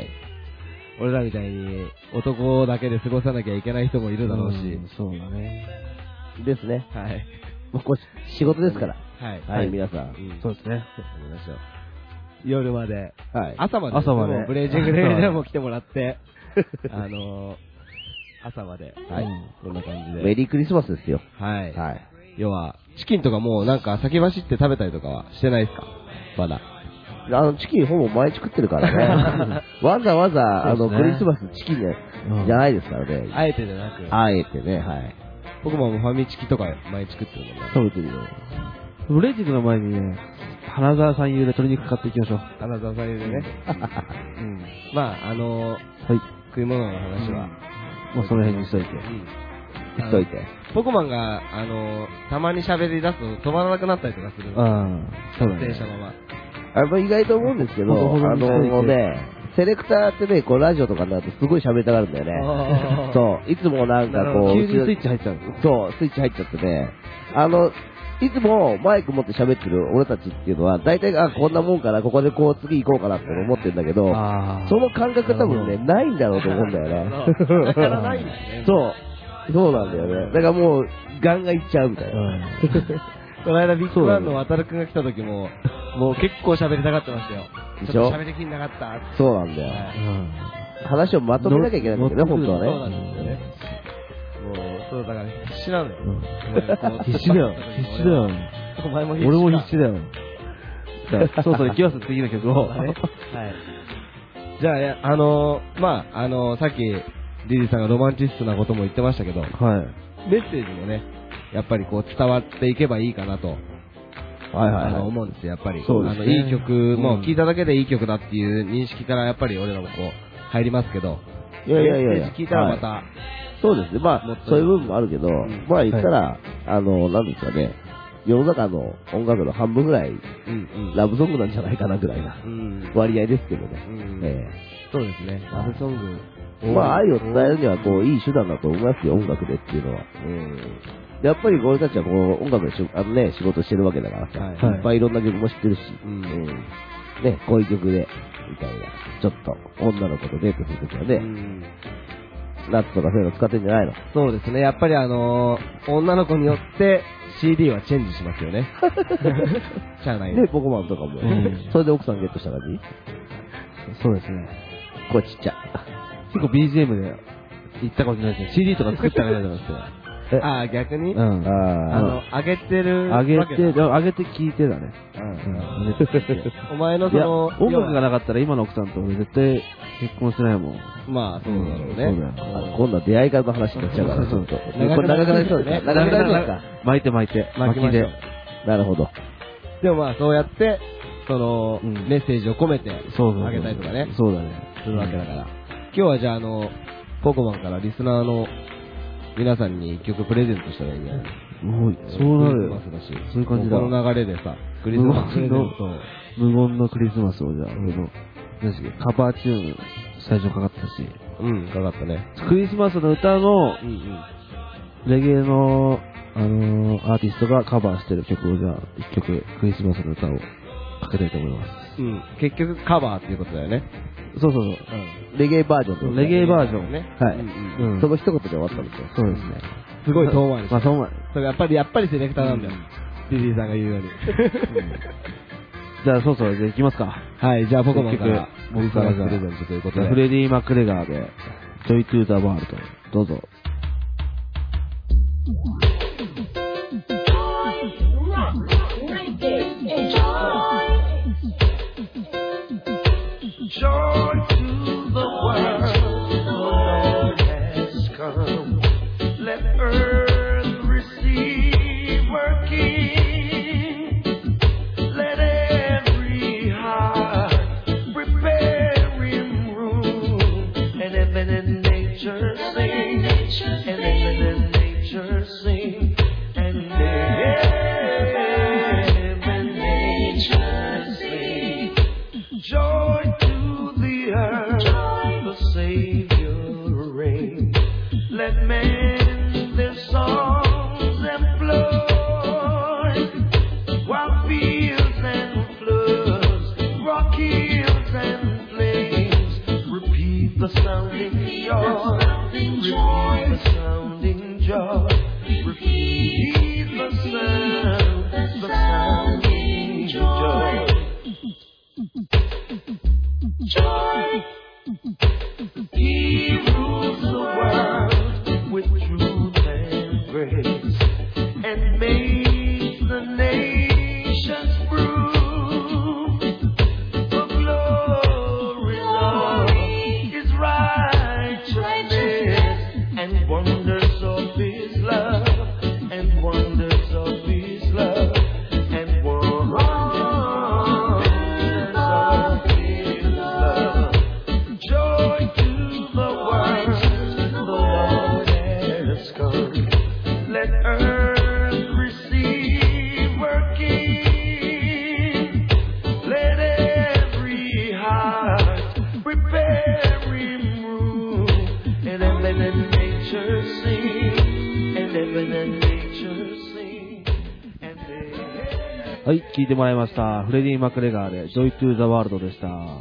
[SPEAKER 3] 俺らみたいに男だけで過ごさなきゃいけない人もいるだろうし。うん、
[SPEAKER 6] そうだね。
[SPEAKER 4] ですね。
[SPEAKER 3] はい。
[SPEAKER 4] もうこれ仕事ですから。
[SPEAKER 3] はい。
[SPEAKER 4] はい、皆さん。
[SPEAKER 6] そうですね。や
[SPEAKER 3] りましょう。夜まで。
[SPEAKER 4] はい。
[SPEAKER 3] 朝まで。
[SPEAKER 6] 朝まで。
[SPEAKER 3] ブレイジングレイでも来てもらって、あのー、朝まで。
[SPEAKER 4] はい。
[SPEAKER 3] こんな感じで。
[SPEAKER 4] メリークリスマスですよ。
[SPEAKER 3] はい。
[SPEAKER 4] はい。
[SPEAKER 3] 要は、チキンとかもうなんか先走って食べたりとかはしてないですか？まだ。
[SPEAKER 4] あの、チキンほぼ毎日食ってるからね。わざわざ、あの、クリスマスチキンじゃないですからね。
[SPEAKER 3] あえてじゃなく。
[SPEAKER 4] あえてね、はい。
[SPEAKER 3] 僕もファミチキとか毎日食ってるもんね。
[SPEAKER 4] 食べてるよ。
[SPEAKER 6] ブレイジングの前にね、花沢さん用で鶏肉買っていきましょう。
[SPEAKER 3] 花沢さん用でね。うん。まあ、あのー、はい。食い物の話は、
[SPEAKER 6] もうその辺にしといて。
[SPEAKER 4] うん。しといて。
[SPEAKER 3] ポコマンが、あのー、たまに喋り出すと止まらなくなったりとかする。
[SPEAKER 6] ああ、そうだね。
[SPEAKER 3] 停車まま。
[SPEAKER 4] あれも意外と思うんですけど、あのね、セレクターってね、こうラジオとかになるとすごい喋りたがるんだよね。そう。いつもなんかこう、
[SPEAKER 6] 急にスイッチ入っちゃう。
[SPEAKER 4] そう、スイッチ入っちゃってね。あの、いつもマイク持って喋ってる俺たちっていうのは、大体、あ、こんなもんかな、ここでこう次行こうかなって思ってるんだけど、その感覚多分ね、ないんだろうと思うんだよね。
[SPEAKER 3] だからないんですね。
[SPEAKER 4] そう。そうなんだよね。だからもう、ガンガン行っちゃうみたいな。
[SPEAKER 3] この間ビッグバンの渡るくんが来た時も、もう結構喋りたがってましたよ。ちょっと喋りきんなかった。
[SPEAKER 4] そうなんだよ。話をまとめなきゃいけないんだけどね、本当はね。
[SPEAKER 3] そうなんですよね。もう、そうだから必死なのよ。
[SPEAKER 6] 必死だよ。必死だよ。
[SPEAKER 3] お前も必死だ。
[SPEAKER 6] 俺も必死だよ。そうそう、行きます、次の曲を。はい。
[SPEAKER 3] じゃあ、あのー、まあ、あのー、さっき、リリーさんがロマンチストなことも言ってましたけど、はい。メッセージもね、やっぱりこう伝わっていけばいいかなと、はいはい、はい、思うんですよ、やっぱり。そうですね。あの、いい曲、もう聴いただけでいい曲だっていう認識からやっぱり俺らもこう、入りますけど、
[SPEAKER 4] いやいやいやいや。
[SPEAKER 3] 聞いたらまた、はい、
[SPEAKER 4] そうですね、まあ、そういう部分もあるけど、うん、まあ言ったら、はい、あの、なんですかね、世の中の音楽の半分ぐらい、うんうん、ラブソングなんじゃないかなぐらいな割合ですけどね。うんえ
[SPEAKER 3] ー、そうですね、ラブソング。
[SPEAKER 4] まあ、愛を伝えるには、こう、いい手段だと思いますよ、音楽でっていうのは。うんやっぱり俺たちはこう、音楽でしあのね、仕事してるわけだからさ、はい、いっぱいいろんな曲も知ってるし、うん、ね、こういう曲で、みたいな、ちょっと、女の子とデートするときはね、うん、ナッツとかそういうの使ってんじゃないの？
[SPEAKER 3] そうですね、やっぱりあのー、女の子によって シーディー はチェンジしますよね。しゃあない
[SPEAKER 4] ね。ポコマンとかも、うん、それで奥さんゲットした感じ？
[SPEAKER 6] そうですね。
[SPEAKER 4] これちっちゃ。
[SPEAKER 6] 結構 ビージーエム で言ったかもしれないですけど、シーディー とか作ってあげないと思いますよ。
[SPEAKER 3] ああ、逆に、
[SPEAKER 6] うん、
[SPEAKER 3] あの、あげてる。
[SPEAKER 6] あげて、あげて聞いてだね。うん。
[SPEAKER 3] お前のその、
[SPEAKER 6] 音楽がなかったら今の奥さんと俺絶対結婚してないもん。
[SPEAKER 3] まあ、そうだろうね。そうだ
[SPEAKER 4] よ。今度は出会いからの話になっちゃうから、ちょっと。これ長くなりそうですね。長くなりそうですか？
[SPEAKER 6] 巻いて巻いて。
[SPEAKER 3] 巻きで。
[SPEAKER 4] なるほど。
[SPEAKER 3] でもまあ、そうやって、その、メッセージを込めて、あげたりとかね。
[SPEAKER 6] そうだね。
[SPEAKER 3] するわけだから。今日はじゃあ、あの、ポコマンからリスナーの、皆さんに一曲プレゼントしたらいいんじゃない？
[SPEAKER 6] もう、そうなる。そういう感じだ。
[SPEAKER 3] この流れでさ、クリスマスプレゼント。
[SPEAKER 6] 無言のクリスマスをじゃあ、俺の、カバーチューン、最初かかったし。
[SPEAKER 3] うん、かかったね。
[SPEAKER 6] クリスマスの歌の、レゲエの、あのー、アーティストがカバーしてる曲をじゃあ、一曲、クリスマスの歌をかけたいと思います。
[SPEAKER 3] うん。結局カバーっていうことだよね。
[SPEAKER 6] そうそうそう。
[SPEAKER 4] レゲエバージョン
[SPEAKER 6] レゲエバージョンね。
[SPEAKER 4] はい。その一言で終わったんですよ。
[SPEAKER 6] そうですね。
[SPEAKER 3] すごい遠回り。
[SPEAKER 6] まあ遠回り。
[SPEAKER 3] それやっぱり、やっぱりセレクターなんだよ。リリーさんが言うように。
[SPEAKER 6] じゃあ、そうそう、じゃあ行きますか。
[SPEAKER 3] はい、じゃあポコマンから、僕からプレゼントということで。
[SPEAKER 6] フレディ・マクレガーで、Joy to the World。どうぞ。
[SPEAKER 7] Joy to the world, the Lord has come. Let earth receive her King. Let every heart prepare him room. And heaven and nature sing, and heaven and nature sing. joy. He rules the world with truth and grace and makes the nations prove the glory of His righteousness and wonders of His love and wonders of His love and wonders of His love. Joy to the world, the Lord has come. Let earth receive her King. Let every heart prepare Him room. And heaven and nature sing. And heaven and nature sing. And they...
[SPEAKER 6] はい、聞いてもらいました。フレディ・マクレガーで Joy to the World でした。
[SPEAKER 3] はい、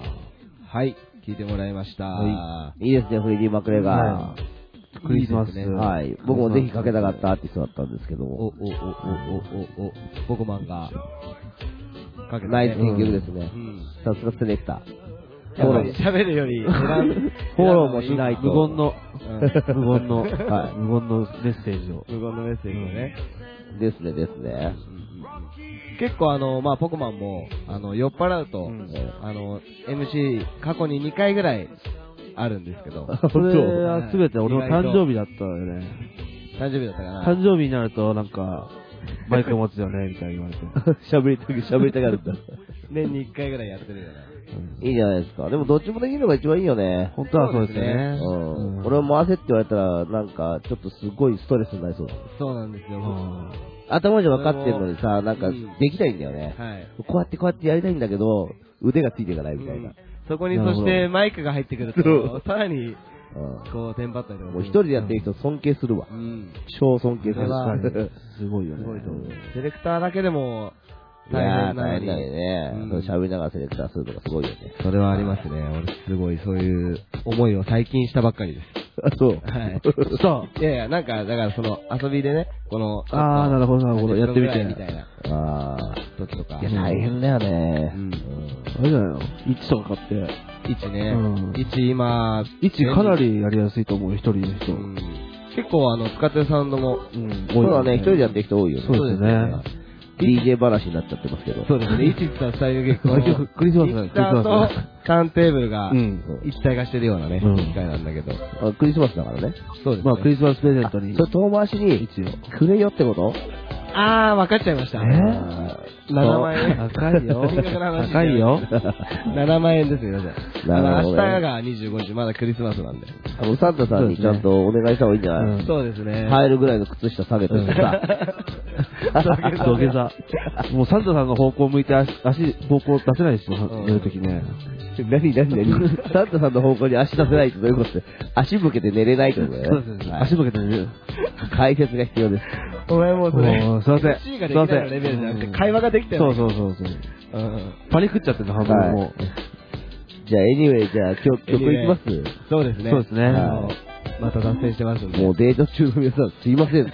[SPEAKER 3] 聞いてもらいました。
[SPEAKER 4] いいですね、フレディ・マクレガー。
[SPEAKER 6] はい、クリスマスね。
[SPEAKER 4] はい。僕もぜひかけたかったアーティストだったんですけども。
[SPEAKER 3] お、お、お、お、お、お、お、ボコマンがかけた、ね。
[SPEAKER 4] ナイス選曲ですね。さすがセレクター。フォロー喋るよりフォローもしないと。
[SPEAKER 6] 無言の、無言の、はい、無言のメッセージを。
[SPEAKER 3] 無言のメッセージをね。
[SPEAKER 4] ですね、ですね。
[SPEAKER 3] 結構あの、まあ、ポコマンも、あの、酔っ払うと、うん、あの、エムシー 過去ににかいぐらいあるんですけど。
[SPEAKER 6] それはすべて俺の誕生日だったよね。
[SPEAKER 3] 誕生日だったかな。
[SPEAKER 6] 誕生日になると、なんか、マイク持つよね、みたいに言われて。
[SPEAKER 4] 喋りたく、喋りたがるんだ。
[SPEAKER 3] 年にいっかいぐらいやってるよね。
[SPEAKER 4] うん、いいじゃないですか。でもどっちもできるのが一番いいよね。
[SPEAKER 6] 本当はそうですね。
[SPEAKER 4] うん。俺も回せって言われたら、なんか、ちょっとすごいストレスになりそうだ。
[SPEAKER 3] そうなんですよ。
[SPEAKER 4] 頭じゃ分かってるのにさ、なんか、できないんだよね。はい。こうやってこうやってやりたいんだけど、腕がついていかないみたいな。
[SPEAKER 3] そこにそしてマイクが入ってくると、さらに、こう、テンパったりとか。
[SPEAKER 4] もう一人でやってる人尊敬するわ。うん。超尊敬する。
[SPEAKER 6] すごいよね。
[SPEAKER 3] セレクターだけでも、
[SPEAKER 4] 大変だよね。喋りながらセレクターするとかすごいよね。
[SPEAKER 3] それはありますね。俺すごいそういう思いを最近したばっかりです。
[SPEAKER 4] あ、そう。
[SPEAKER 3] はい。そう。いやいや、なんか、だからその遊びでね、この、
[SPEAKER 6] ああ、なるほど、なるほど、やってみて。
[SPEAKER 3] みたいな。
[SPEAKER 4] ああ、
[SPEAKER 3] 時とか。
[SPEAKER 4] いや、大変だよね。
[SPEAKER 6] うん。あれじゃないの ?いち とか買って。
[SPEAKER 3] いちね。いち今、
[SPEAKER 6] いちかなりやりやすいと思う、一人の人。
[SPEAKER 3] 結構あの、使ってるサウンドも、
[SPEAKER 4] うん、そうだね、一人でやってる人多いよね。
[SPEAKER 6] そうですね。
[SPEAKER 4] ディージェー 話になっちゃってますけど。
[SPEAKER 3] そうですね。いちってスタイル結構、
[SPEAKER 6] クリスマスなんです。クリスマスと
[SPEAKER 3] ターンテーブルが一体化してるようなね、機械なんだけど。
[SPEAKER 4] クリスマスだからね。
[SPEAKER 3] そうですね。
[SPEAKER 6] まあクリスマスプレゼントに。
[SPEAKER 4] それ遠回しに、くれよってこと？
[SPEAKER 3] あー、分かっちゃいました。え
[SPEAKER 6] ー、
[SPEAKER 3] ななまん円。
[SPEAKER 6] 高いよ。高いよ。
[SPEAKER 3] ななまん円ですよ、皆さん。
[SPEAKER 4] なるほど、ね。
[SPEAKER 3] 明日がにじゅうごにち、まだクリスマスなんで。
[SPEAKER 4] あの、サンタさんにちゃんとお願いした方がいいんじゃない？
[SPEAKER 3] そうですね。
[SPEAKER 4] 入るぐらいの靴下下げといてさ。
[SPEAKER 6] 土下座。もうサンタさんの方向向いて足、足方向出せないですよ、寝るときね。
[SPEAKER 4] 何何何サンタさんの方向に足出せないってどういうことで足向けて寝れないってことだよね。
[SPEAKER 6] そうですね。足向けて寝る。
[SPEAKER 4] 解説が必要です。
[SPEAKER 3] お前もうそれ、
[SPEAKER 6] すいません。
[SPEAKER 3] シーができないレベルじゃなくて会話ができたよ。
[SPEAKER 6] そうそうそうそう。パニックっちゃってるの、半分もう。
[SPEAKER 4] じゃあ、エニウェイ、じゃあ、曲、曲いきます？
[SPEAKER 3] そうですね。
[SPEAKER 6] そうですね。
[SPEAKER 3] また脱線してますんで。
[SPEAKER 4] もうデート中の皆さん、すいません。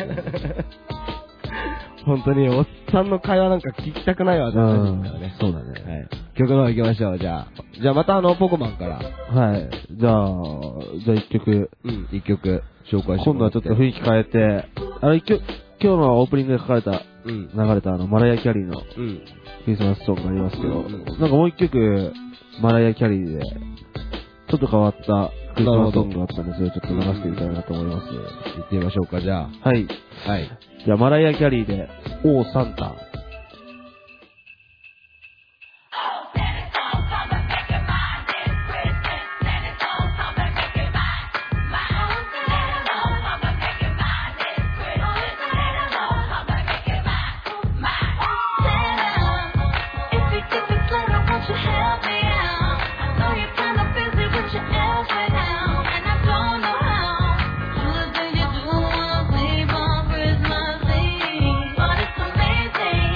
[SPEAKER 3] 本当に、おっさんの会話なんか聞きたくないわ、
[SPEAKER 6] 絶対ですからね。そうだね。
[SPEAKER 3] はい。曲の方行きましょう、じゃあ。じゃあまたあの、ポコマンから。
[SPEAKER 6] はい。じゃあ、じゃあ一曲。
[SPEAKER 3] うん、一曲紹介して。
[SPEAKER 6] 今度はちょっと雰囲気変えて、あれ、今日、今日のオープニングで書かれた、うん、流れたあの、マライア・キャリーの、クリスマスソングがありますけど、うんうん、なんかもう一曲、マライア・キャリーで、ちょっと変わったクリスマスソングがあったんで、それをちょっと流してみたいなと思います。
[SPEAKER 3] 行ってみましょうか、じゃあ。
[SPEAKER 6] はい。
[SPEAKER 3] はい。
[SPEAKER 6] じゃあ、マライア・キャリーで、オー・サンタ。
[SPEAKER 8] But it's amazing.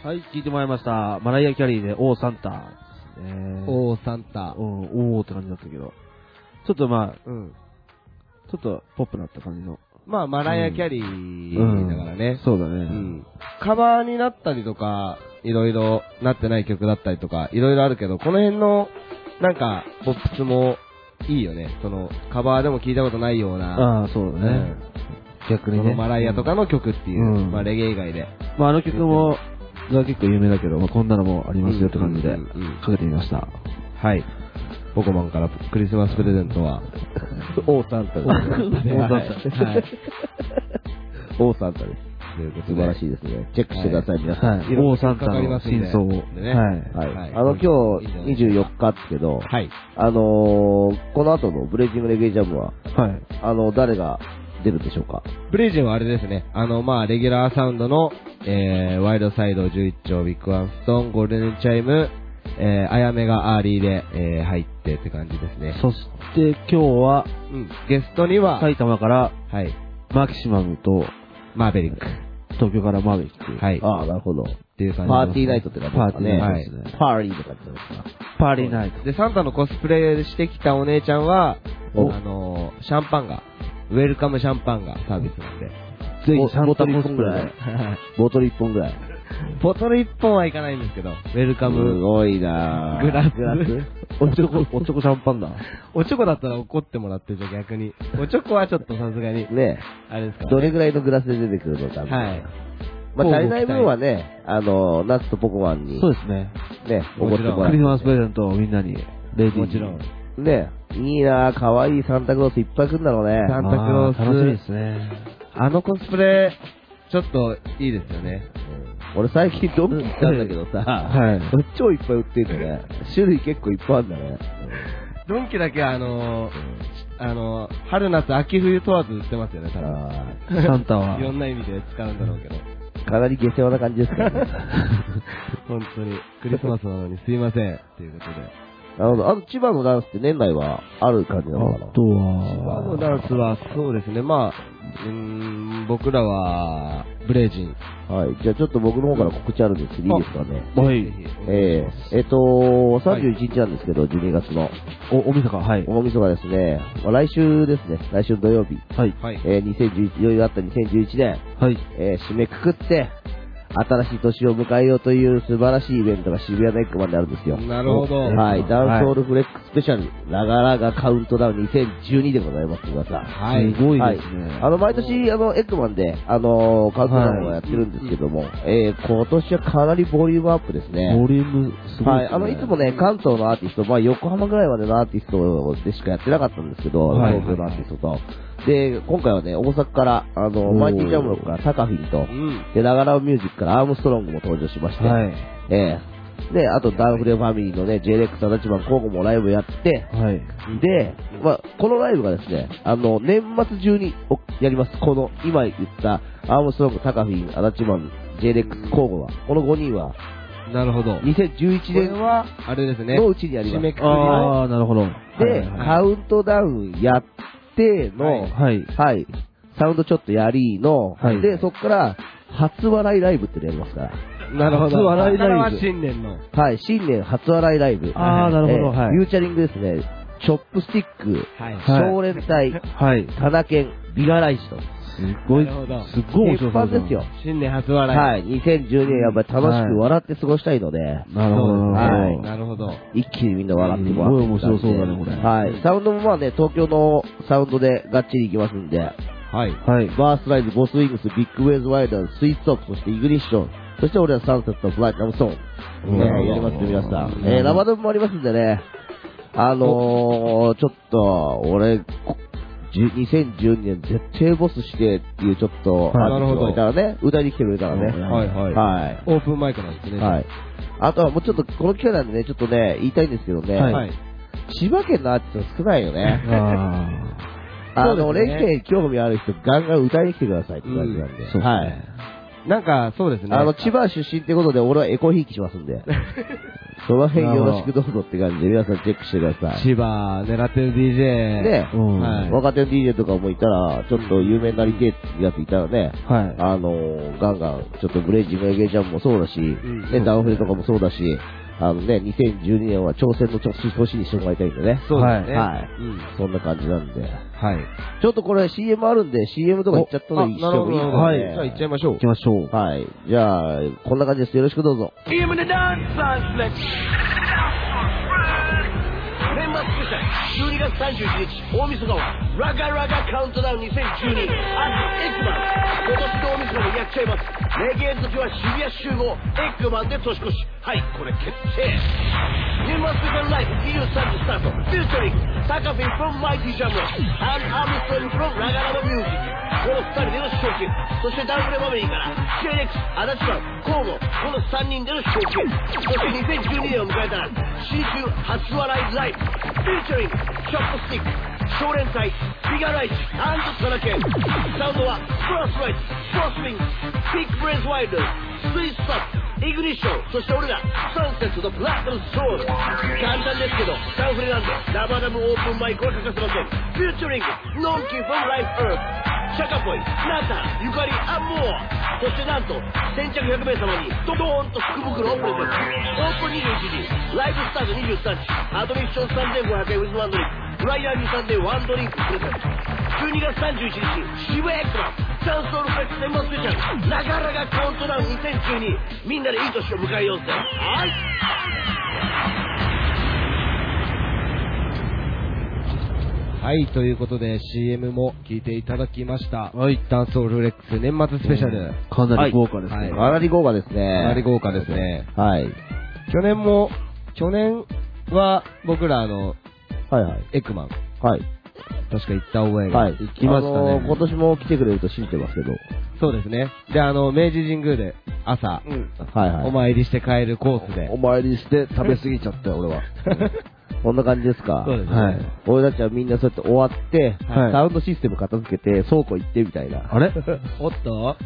[SPEAKER 6] はい、聞いてもらいました。マライア・キャリーで、オー・サンタ。
[SPEAKER 3] えー、オー・サンタ。
[SPEAKER 6] おー、おーって感じだったけど。ちょっとまあ、うん。ちょっとポップなった感じの。
[SPEAKER 3] まあ、マライア・キャリーだからね。
[SPEAKER 6] うんうん、そうだね、う
[SPEAKER 3] ん。カバーになったりとか、いろいろなってない曲だったりとか、いろいろあるけど、この辺の、なんか、ポップスもいいよね。その、カバーでも聞いたことないような。
[SPEAKER 6] ああ、そうだね。うん、逆にね。
[SPEAKER 3] マライアとかの曲っていう、うん、まあ、レゲエ以外で。
[SPEAKER 6] まあ、あの曲も、が結構有名だけど、まあ、こんなのもありますよって感じで、かけてみました。
[SPEAKER 3] はい。ポコマンからクリスマスプレゼントは、
[SPEAKER 4] オーサンタです。オーサンタ。はい。オーサンタです。素晴らしいですね。チェックしてください、皆さん。
[SPEAKER 6] オーサンタの真相を。はい。
[SPEAKER 4] はい。あの、今日にじゅうよっかですけど、はい。あのー、この後のブレイジングレゲエジャムは、はい。あの、誰が出るでしょうか？
[SPEAKER 3] ブレイジンはあれですね。あの、まあ、レギュラーサウンドの、えー、ワイドサイドじゅういっ丁、ビッグワンストーン、ゴールデンチャイム、えー、あやめがアーリーで、えー、入ってって感じですね。
[SPEAKER 6] そして今日は、
[SPEAKER 3] うん、ゲストには、
[SPEAKER 6] 埼玉から、はい。マキシマムと、
[SPEAKER 3] マーベリック。
[SPEAKER 6] 東京からマーベリック。
[SPEAKER 3] はい。
[SPEAKER 4] ああ、なるほど。
[SPEAKER 3] っていう感じ、
[SPEAKER 4] ね。パーティーナイトって感じですね。
[SPEAKER 6] パーティーナイトですね。
[SPEAKER 4] パーリーとかって言うんですか？
[SPEAKER 6] パーリーナイト。
[SPEAKER 3] で、サンタのコスプレしてきたお姉ちゃんは、あのー、シャンパンが、ウェルカムシャンパンがサービスなんで。
[SPEAKER 6] ぜひサンタコスプレ。
[SPEAKER 4] ボトルいっぽんぐらい。
[SPEAKER 3] ボトルいっぽんはいかないんですけど、ウェルカム。
[SPEAKER 4] すごいなぁ。
[SPEAKER 3] グラス。
[SPEAKER 4] グラスおちょこ、おちょこシャンパンだ。
[SPEAKER 3] おちょこだったら怒ってもらってじゃあ逆に。おちょこはちょっとさすがに。
[SPEAKER 4] ね
[SPEAKER 3] あれですか、ね。
[SPEAKER 4] どれぐらいのグラスで出てくるのか。はい。まあ、足りない分はね、あの、ナッツとポコマンに。
[SPEAKER 6] そうですね。
[SPEAKER 4] ね、おごってもらって。
[SPEAKER 6] クリスマスプレゼントをみんなに、レディー
[SPEAKER 3] もちろん。
[SPEAKER 4] ね、いいなぁ、かわいいサンタクロースいっぱい来るんだろうね。
[SPEAKER 3] サンタクロース。
[SPEAKER 6] 楽しみですね。
[SPEAKER 3] あのコスプレ、ちょっといいですよね。
[SPEAKER 4] 俺最近ドンキ行ったんだけどさ、はい。超いっぱい売ってるんだね。種類結構いっぱいあるんだね。
[SPEAKER 3] ドンキだけあのー、あのー、春夏秋冬問わず売ってますよね、多
[SPEAKER 6] 分。サンタは。
[SPEAKER 3] いろんな意味で使うんだろうけど。
[SPEAKER 4] かなり下世話な感じですからね。
[SPEAKER 3] 本当に。クリスマスなのにすいません。っていうことで。
[SPEAKER 4] なるほど。あと、千葉のダンスって年内はある感じなのかな？
[SPEAKER 6] あとは、
[SPEAKER 3] 千葉のダンスはそうですね。まあ、うーん、僕らは、ブレイジン。
[SPEAKER 4] はい。じゃあちょっと僕の方から告知あるんですけど、いいですかね。
[SPEAKER 6] はい。
[SPEAKER 4] えー、えっと、さんじゅういちにちなんですけど、じゅうにがつの。
[SPEAKER 6] お、おみそか、はい。
[SPEAKER 4] おみそかですね。まあ、来週ですね。来週土曜日。
[SPEAKER 6] はい。
[SPEAKER 4] えー、にせんじゅういち、いろいろあったにせんじゅういちねん。
[SPEAKER 6] はい。
[SPEAKER 4] えー、締めくくって、新しい年を迎えようという素晴らしいイベントが渋谷のエッグマンであるんですよ。
[SPEAKER 3] なるほど。
[SPEAKER 4] はい。ダンスオールフレックススペシャル、ラガラガカウントダウンにせんじゅうにでございます。皆さん。
[SPEAKER 6] はい。すごいですね。
[SPEAKER 4] はい、あの、毎年、あの、エッグマンで、あのー、カウントダウンをやってるんですけども、はい、えー、今年はかなりボリュームアップですね。
[SPEAKER 6] ボリュームすごい、ね。
[SPEAKER 4] はい。あの、いつもね、関東のアーティスト、まあ、横浜ぐらいまでのアーティストでしかやってなかったんですけど、はい、東京のアーティストと。で、今回はね、大阪から、あの、マイティジャムロックからサカフィンと、うん、で、ラガラミュージックからアームストロングも登場しまして、はい、えー、で、あと、ダンフレファミリーのね、ジェイレックス、アダチマン、交互もライブやって、はい、で、まあ、このライブがですね、あの、年末中にやります。この、今言った、アームストロング、サカフィン、アダチマン、ジェイレックス、交互は、このごにんは、
[SPEAKER 3] なるほど。
[SPEAKER 4] にせんじゅういちねんは、
[SPEAKER 3] あれですね。
[SPEAKER 4] のうちにやります。
[SPEAKER 3] 締めくくり
[SPEAKER 6] ああ、なるほど。
[SPEAKER 4] で、はいはいはい、カウントダウンやって、の、はい、はい、サウンドちょっとやりの、はい、で、そっから、初笑いライブってやりますから。
[SPEAKER 3] なるほど。
[SPEAKER 4] 初笑いライブ。
[SPEAKER 3] は新年の。
[SPEAKER 4] はい、新年初笑いライブ。
[SPEAKER 6] ああ、なるほど、はい。
[SPEAKER 4] フューチャリングですね、チョップスティック、はい、少年隊、はい、タナケン、ビガライジと。
[SPEAKER 6] すごい、すごい面白
[SPEAKER 4] そうですよ。
[SPEAKER 3] 新年初笑い。
[SPEAKER 4] はい。にせんじゅうにねんやっぱり楽しく笑って過ごしたいので。
[SPEAKER 6] なるほど。
[SPEAKER 3] はい。なるほど。
[SPEAKER 4] 一気にみんな笑ってもらって。
[SPEAKER 6] すごい面白そうだね、これ。
[SPEAKER 4] はい。サウンドもまあね、東京のサウンドでがっちりいきますんで。はい。はい。バースライズ、ボスウィングス、ビッグウェイズワイダー、スイーツトップ、そしてイグニッション。そして俺はサンセット、フライト、ラムソーン。ね、やりますね、皆さん。えー、ラバドムもありますんでね。あのー、ちょっと、俺、にせんじゅうにねん絶対ボスしてっていうちょっと、
[SPEAKER 3] はい、なるほど。
[SPEAKER 4] いたらね、歌いに来てくれたらね。
[SPEAKER 3] はいはい。はい。オープンマイクなんですね。
[SPEAKER 4] はい。あとはもうちょっと、この機会なんでね、ちょっとね、言いたいんですけどね。はい。千葉県のアーティスト少ないよね。ああ。あの、俺県興味ある人、ガンガン歌いに来てくださいって感じなんで。
[SPEAKER 6] そう
[SPEAKER 4] はい。
[SPEAKER 3] なんか、そうですね。
[SPEAKER 4] あの、千葉出身ってことで、俺はエコひいきしますんで。その辺よろしくどうぞって感じで、皆さんチェックしてください。
[SPEAKER 3] 千葉狙ってる ディージェー。
[SPEAKER 4] ね、
[SPEAKER 3] うんはい、
[SPEAKER 4] 若手の ディージェー とかもいたら、ちょっと有名になりてえってやついたらね、はい、あのー、ガンガン、ちょっとブレイジングレゲージャムもそうだし、うん、ね、ダウンフレとかもそうだし、あのね、にせんじゅうにねんは挑戦の年にしてもらいたいんでね。
[SPEAKER 3] そうですね。
[SPEAKER 4] はい。うん、そんな感じなんで。
[SPEAKER 3] はい。
[SPEAKER 4] ちょっとこれ シーエム あるんで、シーエム とか行っちゃったのにしてもいいですかね。
[SPEAKER 3] はい。じゃあ行っちゃいましょう。
[SPEAKER 6] 行きましょう。
[SPEAKER 4] はい。じゃあ、こんな感じです。よろしくどうぞ。シーエム でダンスサンフレックス。年末スペシャル、じゅうにがつさんじゅういちにち、大晦日は、ラガラガカウントダウンにせんじゅうに、アットエッグマン。今年の大晦日にやっちゃいます。レゲエ好きは渋谷集合、エッグマンで年越し。はい、これ決定。年末スペシャルライブにじゅうさんじスタート。フューチャリング、タカフィン from Mighty Jumbo、and Armstrong from ラガラガミュージック。このふたりでの賞金。そしてダンフレマメリーから、ジェイエックス、足立さん、コウゴ、このさんにんでの賞金。そしてにせんじゅうにねんを迎えたら、新春初笑いライブ。フューチャリング、チョップスティック、少年隊、フィガーライチ、アンドサナケン。サウンドは、クロスライト、クロスウィング、ピックブレイズワイルド、スイスタッフ。イグニッション、そして俺ら、サンセットとプラットのソウル。簡単ですけど、ダンフレなんで、ラバダムオープンマイクは欠かせません。フューチャリング、ノンキーフォンライフエース。シャカポイ、ナタ、ゆかり、アンモア。そしてなんと、先着ひゃくめいさまに、ドドーンと福袋をプレゼント。オープンにじゅういちじ、ライブスタートにじゅうさんじ、アドミッションさんぜんごひゃくえんウィズワンドリンク。フライヤーにさんでワンドリンクプレゼント。じゅうにがつさんじゅういちにち、渋谷エクトラ、チャンスオールフレックス年末スペシャル、ラガラガカウントダウンにせんじゅうに、みんなでいい年を迎えようぜ。はい。
[SPEAKER 3] はい、ということで シーエム も聞いていただきました。はい。ダンスオールフレックス年末スペシャル。うん、
[SPEAKER 6] かなり豪華ですね。はい、
[SPEAKER 4] かなり豪華ですね。
[SPEAKER 3] かなり豪華ですね。
[SPEAKER 4] はい。
[SPEAKER 3] 去年も、去年は僕らあの、
[SPEAKER 4] はいはい。
[SPEAKER 3] エッグマン。
[SPEAKER 4] はい。
[SPEAKER 3] 確か行った覚えが。
[SPEAKER 4] はい。行きますかね、あのー。今年も来てくれると信じてますけど。
[SPEAKER 3] そうですね。で、あの、明治神宮で朝、うん、はいはい。お参りして帰るコースで。
[SPEAKER 6] お参りして食べ過ぎちゃったよ、俺は。
[SPEAKER 4] こんな感じですか。
[SPEAKER 3] そうですね。はい。
[SPEAKER 4] 俺たちはみんなそうやって終わって、はい、サウンドシステム片付けて倉庫行ってみたいな。
[SPEAKER 3] あれおっと
[SPEAKER 4] はい。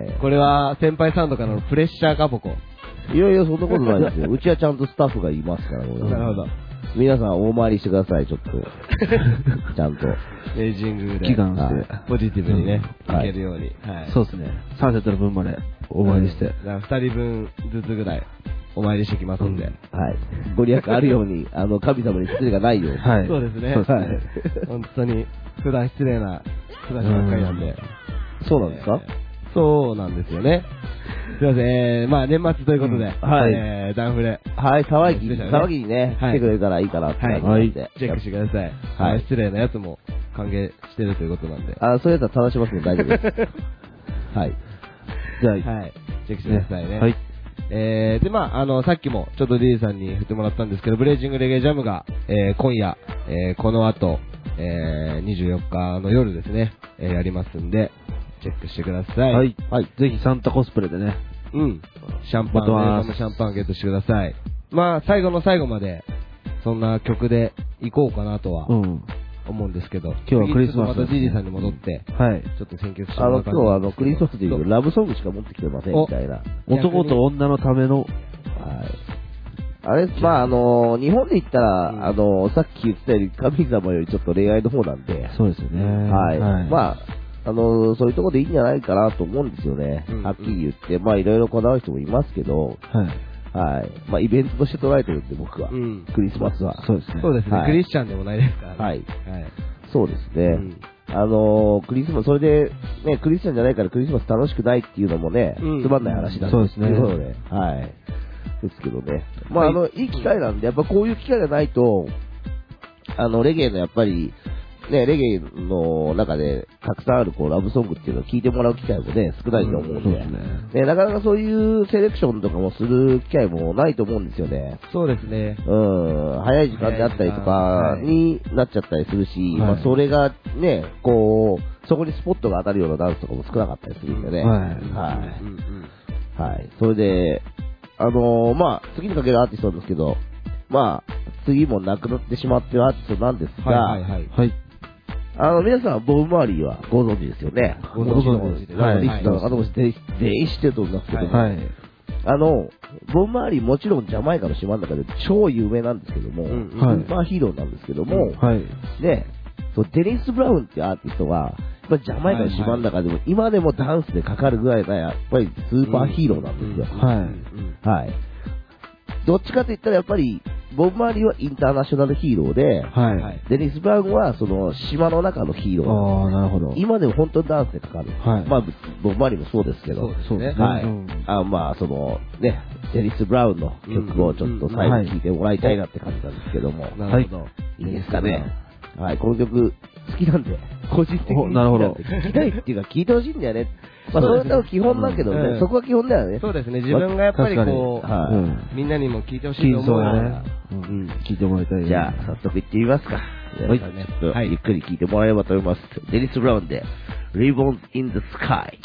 [SPEAKER 3] これは先輩サウンドからのプレッシャーか、僕。
[SPEAKER 4] いやいや、そんなことないですよ。うちはちゃんとスタッフがいますから、俺は。
[SPEAKER 3] なるほど。
[SPEAKER 4] 皆さん大回りしてください、ちょっと。ちゃんと。
[SPEAKER 3] 明治神宮で。
[SPEAKER 6] 祈願して。
[SPEAKER 3] ポジティブにね、い、はい、けるように。
[SPEAKER 6] はい。そうですね。サンセットの分までお参りして。
[SPEAKER 3] だから二人分ずつぐらいお参りしてきますんで。
[SPEAKER 4] うん、はい。ご利益あるように、あの、神様に失礼がないように。
[SPEAKER 3] はい。そうですね。そうですね。はい。本当に、普段失礼な、普段ばっかりなんで。
[SPEAKER 4] そうなんですか、
[SPEAKER 3] えー、そうなんですよね。すいません、えー、まあ年末ということで、うん、はい、えー、ダンフレ。
[SPEAKER 4] はい、騒ぎ、騒ぎにね、来てくれたらいいかなって感じで、はい、
[SPEAKER 3] チェックしてください。はい、失礼なやつも歓迎してるということなんで。
[SPEAKER 4] あ、そういうやつは正しますので大丈夫です。はい。
[SPEAKER 3] じゃあ、はい、チェックしてくださいね。はい。えー、で、まあ、あの、さっきもちょっと D さんに振ってもらったんですけど、ブレイジングレゲエジャムが、えー、今夜、えー、この後、えー、にじゅうよっかの夜ですね、えー、やりますんで、チェックしてください。
[SPEAKER 6] はい。はい。ぜひサンタコスプレでね。
[SPEAKER 3] うん。シャンパン、ね、シャンパンゲットしてください。まあ、最後の最後まで、そんな曲で行こうかなとは、思うんですけど、うん、
[SPEAKER 6] 今日はクリスマス、
[SPEAKER 3] ね。またジジさんに戻って、
[SPEAKER 6] はい。
[SPEAKER 3] ちょっと選曲して
[SPEAKER 4] もらったんですけど。あの、今日はあの、クリスマスでいうラブソングしか持ってきてませんみたいな。
[SPEAKER 6] 男と女のための、はい。
[SPEAKER 4] あれ、まあ、あの、日本で言ったら、うん、あの、さっき言ったより神様よりちょっと恋愛の方なんで。
[SPEAKER 6] そうですよね。
[SPEAKER 4] はい。はい、まあ、あの、そういうとこでいいんじゃないかなと思うんですよね。うんうん、はっきり言って。まあ、いろいろこだわる人もいますけど、はい。はい。まあ、イベントとして捉えてるんで、僕は。うん、クリスマスは。
[SPEAKER 3] そうですね。そうですね。はい、クリスチャンでもないですからね。
[SPEAKER 4] はい。はい。そうですね。うん、あの、クリスマス、それで、ね、クリスチャンじゃないからクリスマス楽しくないっていうのもね、うん、つまんない話だ、
[SPEAKER 6] そうですね。
[SPEAKER 4] そうね。はい。ですけどね。まあ、はい、あの、いい機会なんで、やっぱこういう機会がないと、あの、レゲエのやっぱり、ね、レゲエの中でたくさんあるこうラブソングっていうのを聴いてもらう機会もね、少ないと思うんで、うん、ねね、なかなかそういうセレクションとかもする機会もないと思うんですよね。
[SPEAKER 3] そうですね。
[SPEAKER 4] うん、早い時間であったりとかになっちゃったりするし、はい、まあそれがね、こう、そこにスポットが当たるようなダンスとかも少なかったりするんでね。はい。はい。はい。それで、あのー、まあ、次にかけるアーティストなんですけど、まあ、次も亡くなってしまってるアーティストなんですが、はいはいはい。はい、 あの、皆さん、ボブ・マーリーはご存知ですよね。
[SPEAKER 3] ご存知です。
[SPEAKER 4] はい。リスナーの方も全員知ってると思いますけど、はい。あの、ボブ・マーリーもちろんジャマイカの島の中で超有名なんですけども、うんうん、スーパーヒーローなんですけども、はい。で、そうデニス・ブラウンっていうアーティストは、やっぱりジャマイカの島の中でも、今でもダンスでかかるぐらいがやっぱりスーパーヒーローなんですよ。はい。はい。どっちかといったらやっぱり、ボブ・マーリーはインターナショナルヒーローで、はい、デニス・ブラウンはその島の中のヒーロー。ああ、なるほど。今でも本当にダンスでかかる。はい、まあ、ボブ・マーリーもそうですけど、そうですね。はい。うん、あまあ、その、ね、デニス・ブラウンの曲をちょっと最後聴いてもらいたいなって感じなんですけども。なるほど。いいですかね。はい、この曲好きなんで、個人的に。なるほど。聴きたいっていうか聴いてほしいんだよね。まあ、それは多分基本だけどね、そこは基本だよね。
[SPEAKER 3] そうですね、自分がやっぱりこう、みんなにも聴いてほしいと思うから。
[SPEAKER 6] うん、聞いてもらいたい。
[SPEAKER 4] じゃあ、早速行ってみますか。はい。はい、ゆっくり聴いてもらえればと思います。デニス・ブラウンで、Ribbons in the Sky。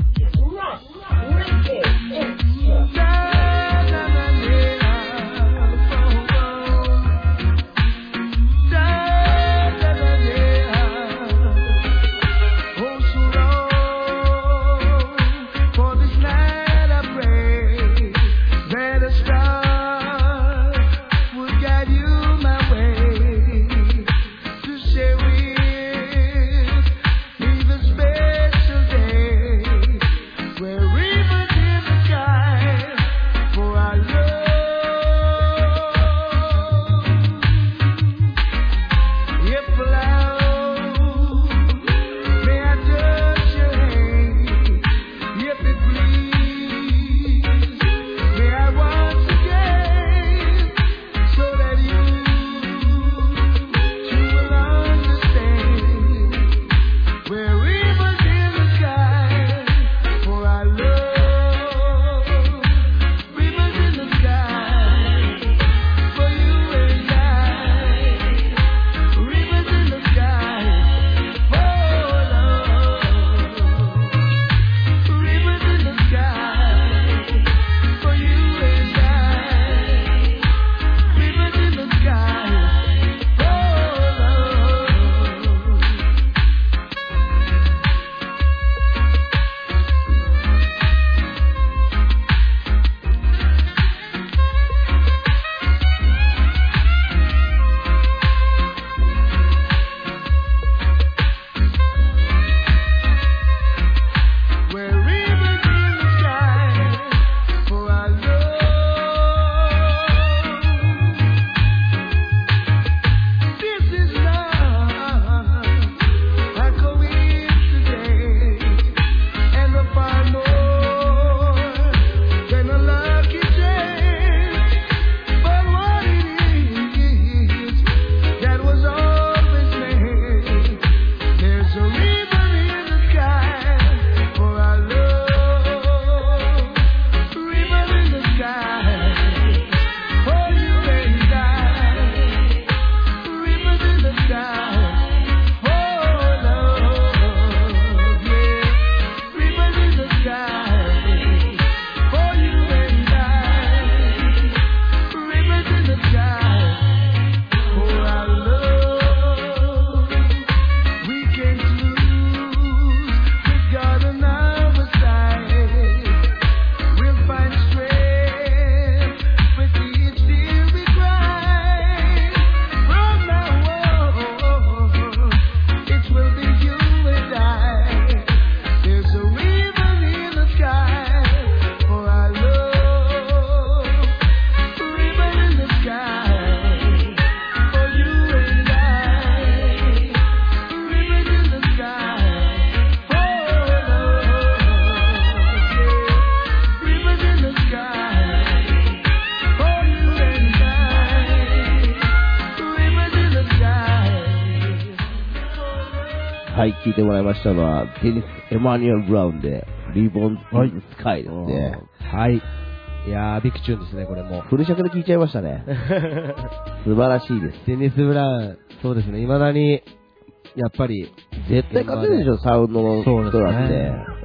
[SPEAKER 4] はい、聞いてもらいましたのは、デニス・エマニュエル・ブラウンで、リボン・イン・スカイですね。
[SPEAKER 3] はい。いやー、ビッグチューンですね、これも。
[SPEAKER 4] フル尺で聞いちゃいましたね。素晴らしいです。
[SPEAKER 3] デニス・ブラウン、そうですね、未だに、やっぱり、
[SPEAKER 4] 絶対勝てるでしょ、サウンドの人だって。
[SPEAKER 3] うん。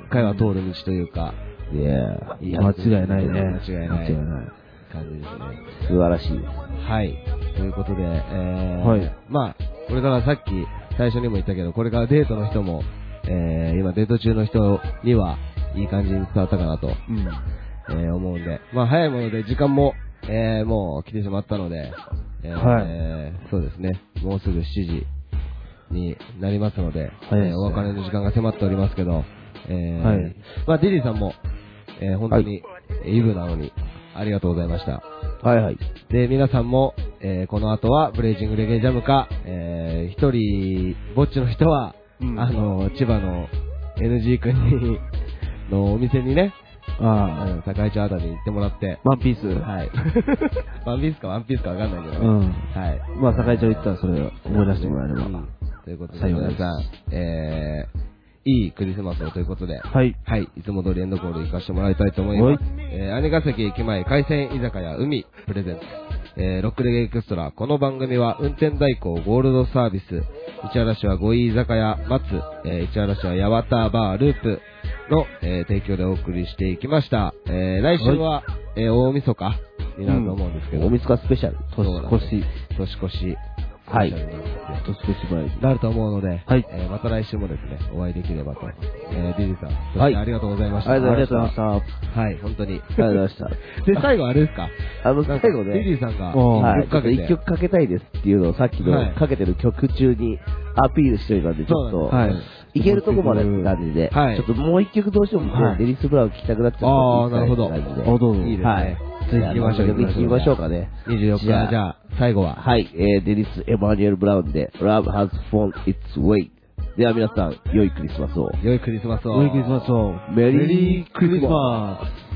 [SPEAKER 3] 会話通る道というか。
[SPEAKER 6] いやいや、間違いないね。
[SPEAKER 3] 間違いない。間違いない感じですね。
[SPEAKER 4] 素晴らしいです。
[SPEAKER 3] はい。ということで、えー、はい。まあ、これからさっき、 最初にも言ったけど、これからデートの人も、えー、今デート中の人にはいい感じに伝わったかなと、うんえー、思うんで、まあ早いもので時間も、えー、もう来てしまったので、えーはい、そうですね、もうすぐしちじになりますので、はいえー、お別れの時間が迫っておりますけど、えーはい、まあディリーさんも、えー、本当にイブなのにありがとうございました。はいはい。で、皆さんも、えー、この後はブレイジングレゲエジャムか、えー、一人、ぼっちの人は、うん、あの、千葉の エヌジー 君にのお店にね、ああ、高市あたりに行ってもらって。
[SPEAKER 6] ワンピース
[SPEAKER 3] はい。ワンピースかワンピースかわかんないけどね。うん。はい。
[SPEAKER 6] まあ、高市を言ったらそれを思い出してもらえれば。うん、
[SPEAKER 3] ということで、皆さん、えー、いいクリスマスをということで、はい。はい。いつも通りエンドコール行かせてもらいたいと思います。えー、姉ヶ崎駅前海鮮居酒屋海プレゼンツ。えー、ロックレゲエクストラ。この番組は運転代行ゴールドサービス。市原市は五位居酒屋松。えー、市原市は八幡バーループの、えー、提供でお送りしていきました。えー、来週は、はい、えー、大晦日になると思うんですけど。
[SPEAKER 4] うん、大晦日スペシャル。
[SPEAKER 3] 年越し。年越し。
[SPEAKER 4] はい。
[SPEAKER 3] 年越し前になると思うので、はい。えー、また来週もですね、お会いできればと。えー、ディリーさん、はい。ありがとうございました。
[SPEAKER 4] ありがとうございました。
[SPEAKER 3] はい、本当に。あり
[SPEAKER 4] がとうございました。
[SPEAKER 3] で、最後あれですか
[SPEAKER 4] あの、最後ね。
[SPEAKER 3] ディリーさんが、
[SPEAKER 4] はい、ちょっと一曲かけたいですっていうのをさっきのかけてる曲中にアピールしておいたんで、ちょっと、はい。いけるとこまでって感じで、はい。ちょっともう一曲どうしても、デリス・ブラウン聴きたくなっちゃった。
[SPEAKER 3] ああ、なるほど。
[SPEAKER 4] あ、
[SPEAKER 3] どうぞ。いいですね。はい。
[SPEAKER 4] 次行きましょう。行きましょうかね。
[SPEAKER 3] にじゅうよっか、じゃあ、最後は。
[SPEAKER 4] はい、えー、デリス・エマニュエル・ブラウンで、Love Has Found Its Way。では皆さん、良いクリスマスを。
[SPEAKER 3] 良いクリスマスを。
[SPEAKER 6] 良いクリスマスを。
[SPEAKER 4] メリークリスマス。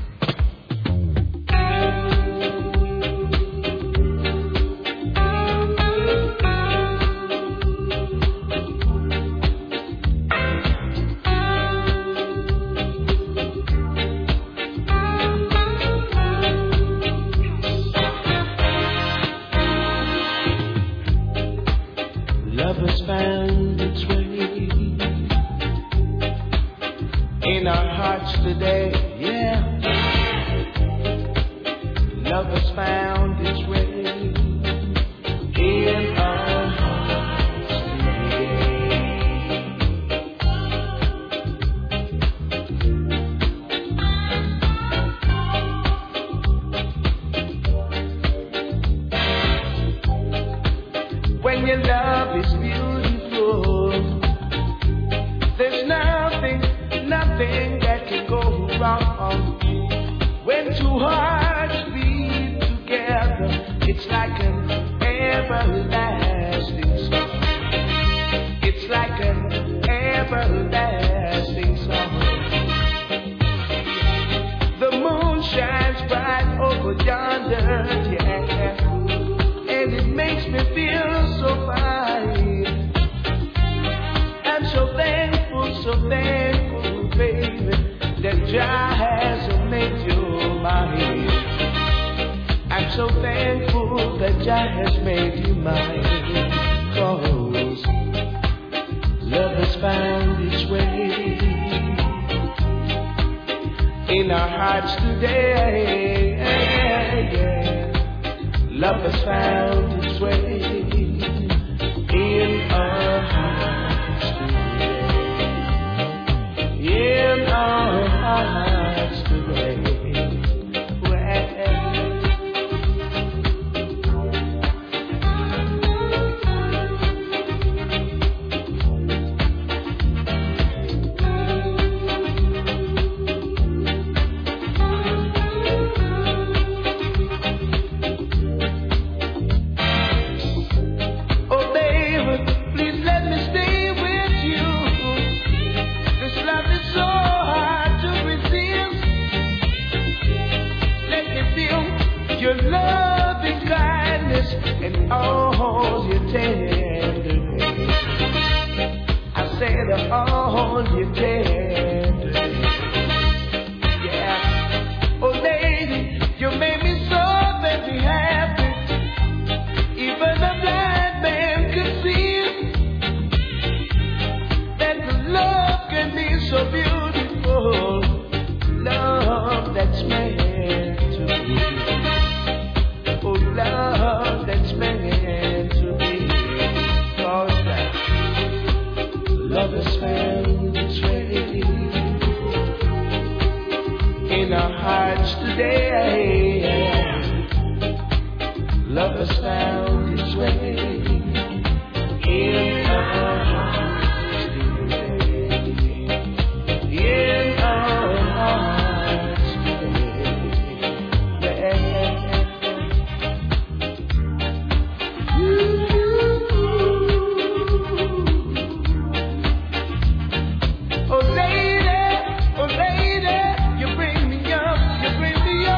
[SPEAKER 7] Today, yeah, love has found its way in our hearts today. When your love is beautiful, there's nothing, nothing that can go wrong. When two hearts beat together, it's like an everlasting song. It's like an everlasting song. The moon shines bright over yonder, yeah, and it makes me feel so fine. I'm so thankful, so thankful, baby, that Jah has made you mine. I'm so thankful that Jah has made you mine. Cause love has found its way in our hearts today. Yeah. Love has found its way in our hearts today. In our hearts today. And all your tenderness, I said all your tenderness, yeah. Oh lady, you made me so very happy. Even a blind man could see that the love can be so beautiful. Love that's meant to be. Oh love that's meant to be. Cause hearts today. Love has found its way in our hearts today. In our hearts today. Oh lady, oh lady, you bring me up, you bring me up.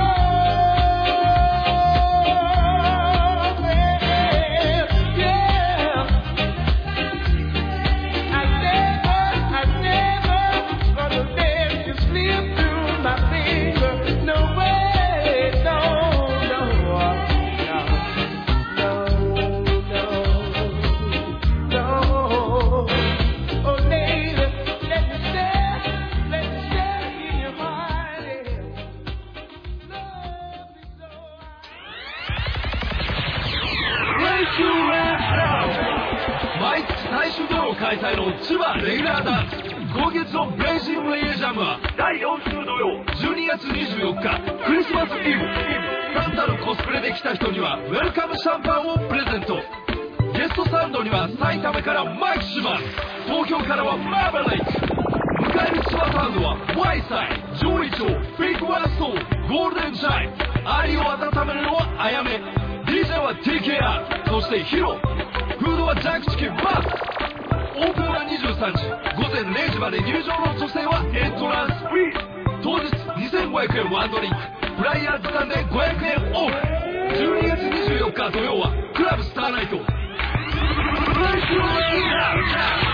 [SPEAKER 8] 毎月最終土曜開催の千葉レギュラーダンス今月のブレイジングレゲエジャムはだいよん週土曜じゅうにがつにじゅうよっかクリスマスイブ。サンタのコスプレで来た人にはウェルカムシャンパンをプレゼント。ゲストサウンドには埼玉からマイク・シマン、東京からはマーバレイク。迎える千葉サウンドはワイサイ、上位町、ビッグワンストーン、ゴールデンチャイム。アリを温めるのはあやめ、 ディージェー は ティーケーアール、 そしてヒロ。フードはジャンクチキンマス。オープンはにじゅうさんじ、午前れいじまで入場の女性はエントランスフリー。当日にせんごひゃくえんワンドリンク、フライヤーズさんでごひゃくえんオフ。じゅうにがつにじゅうよっか土曜はクラブスターナイト。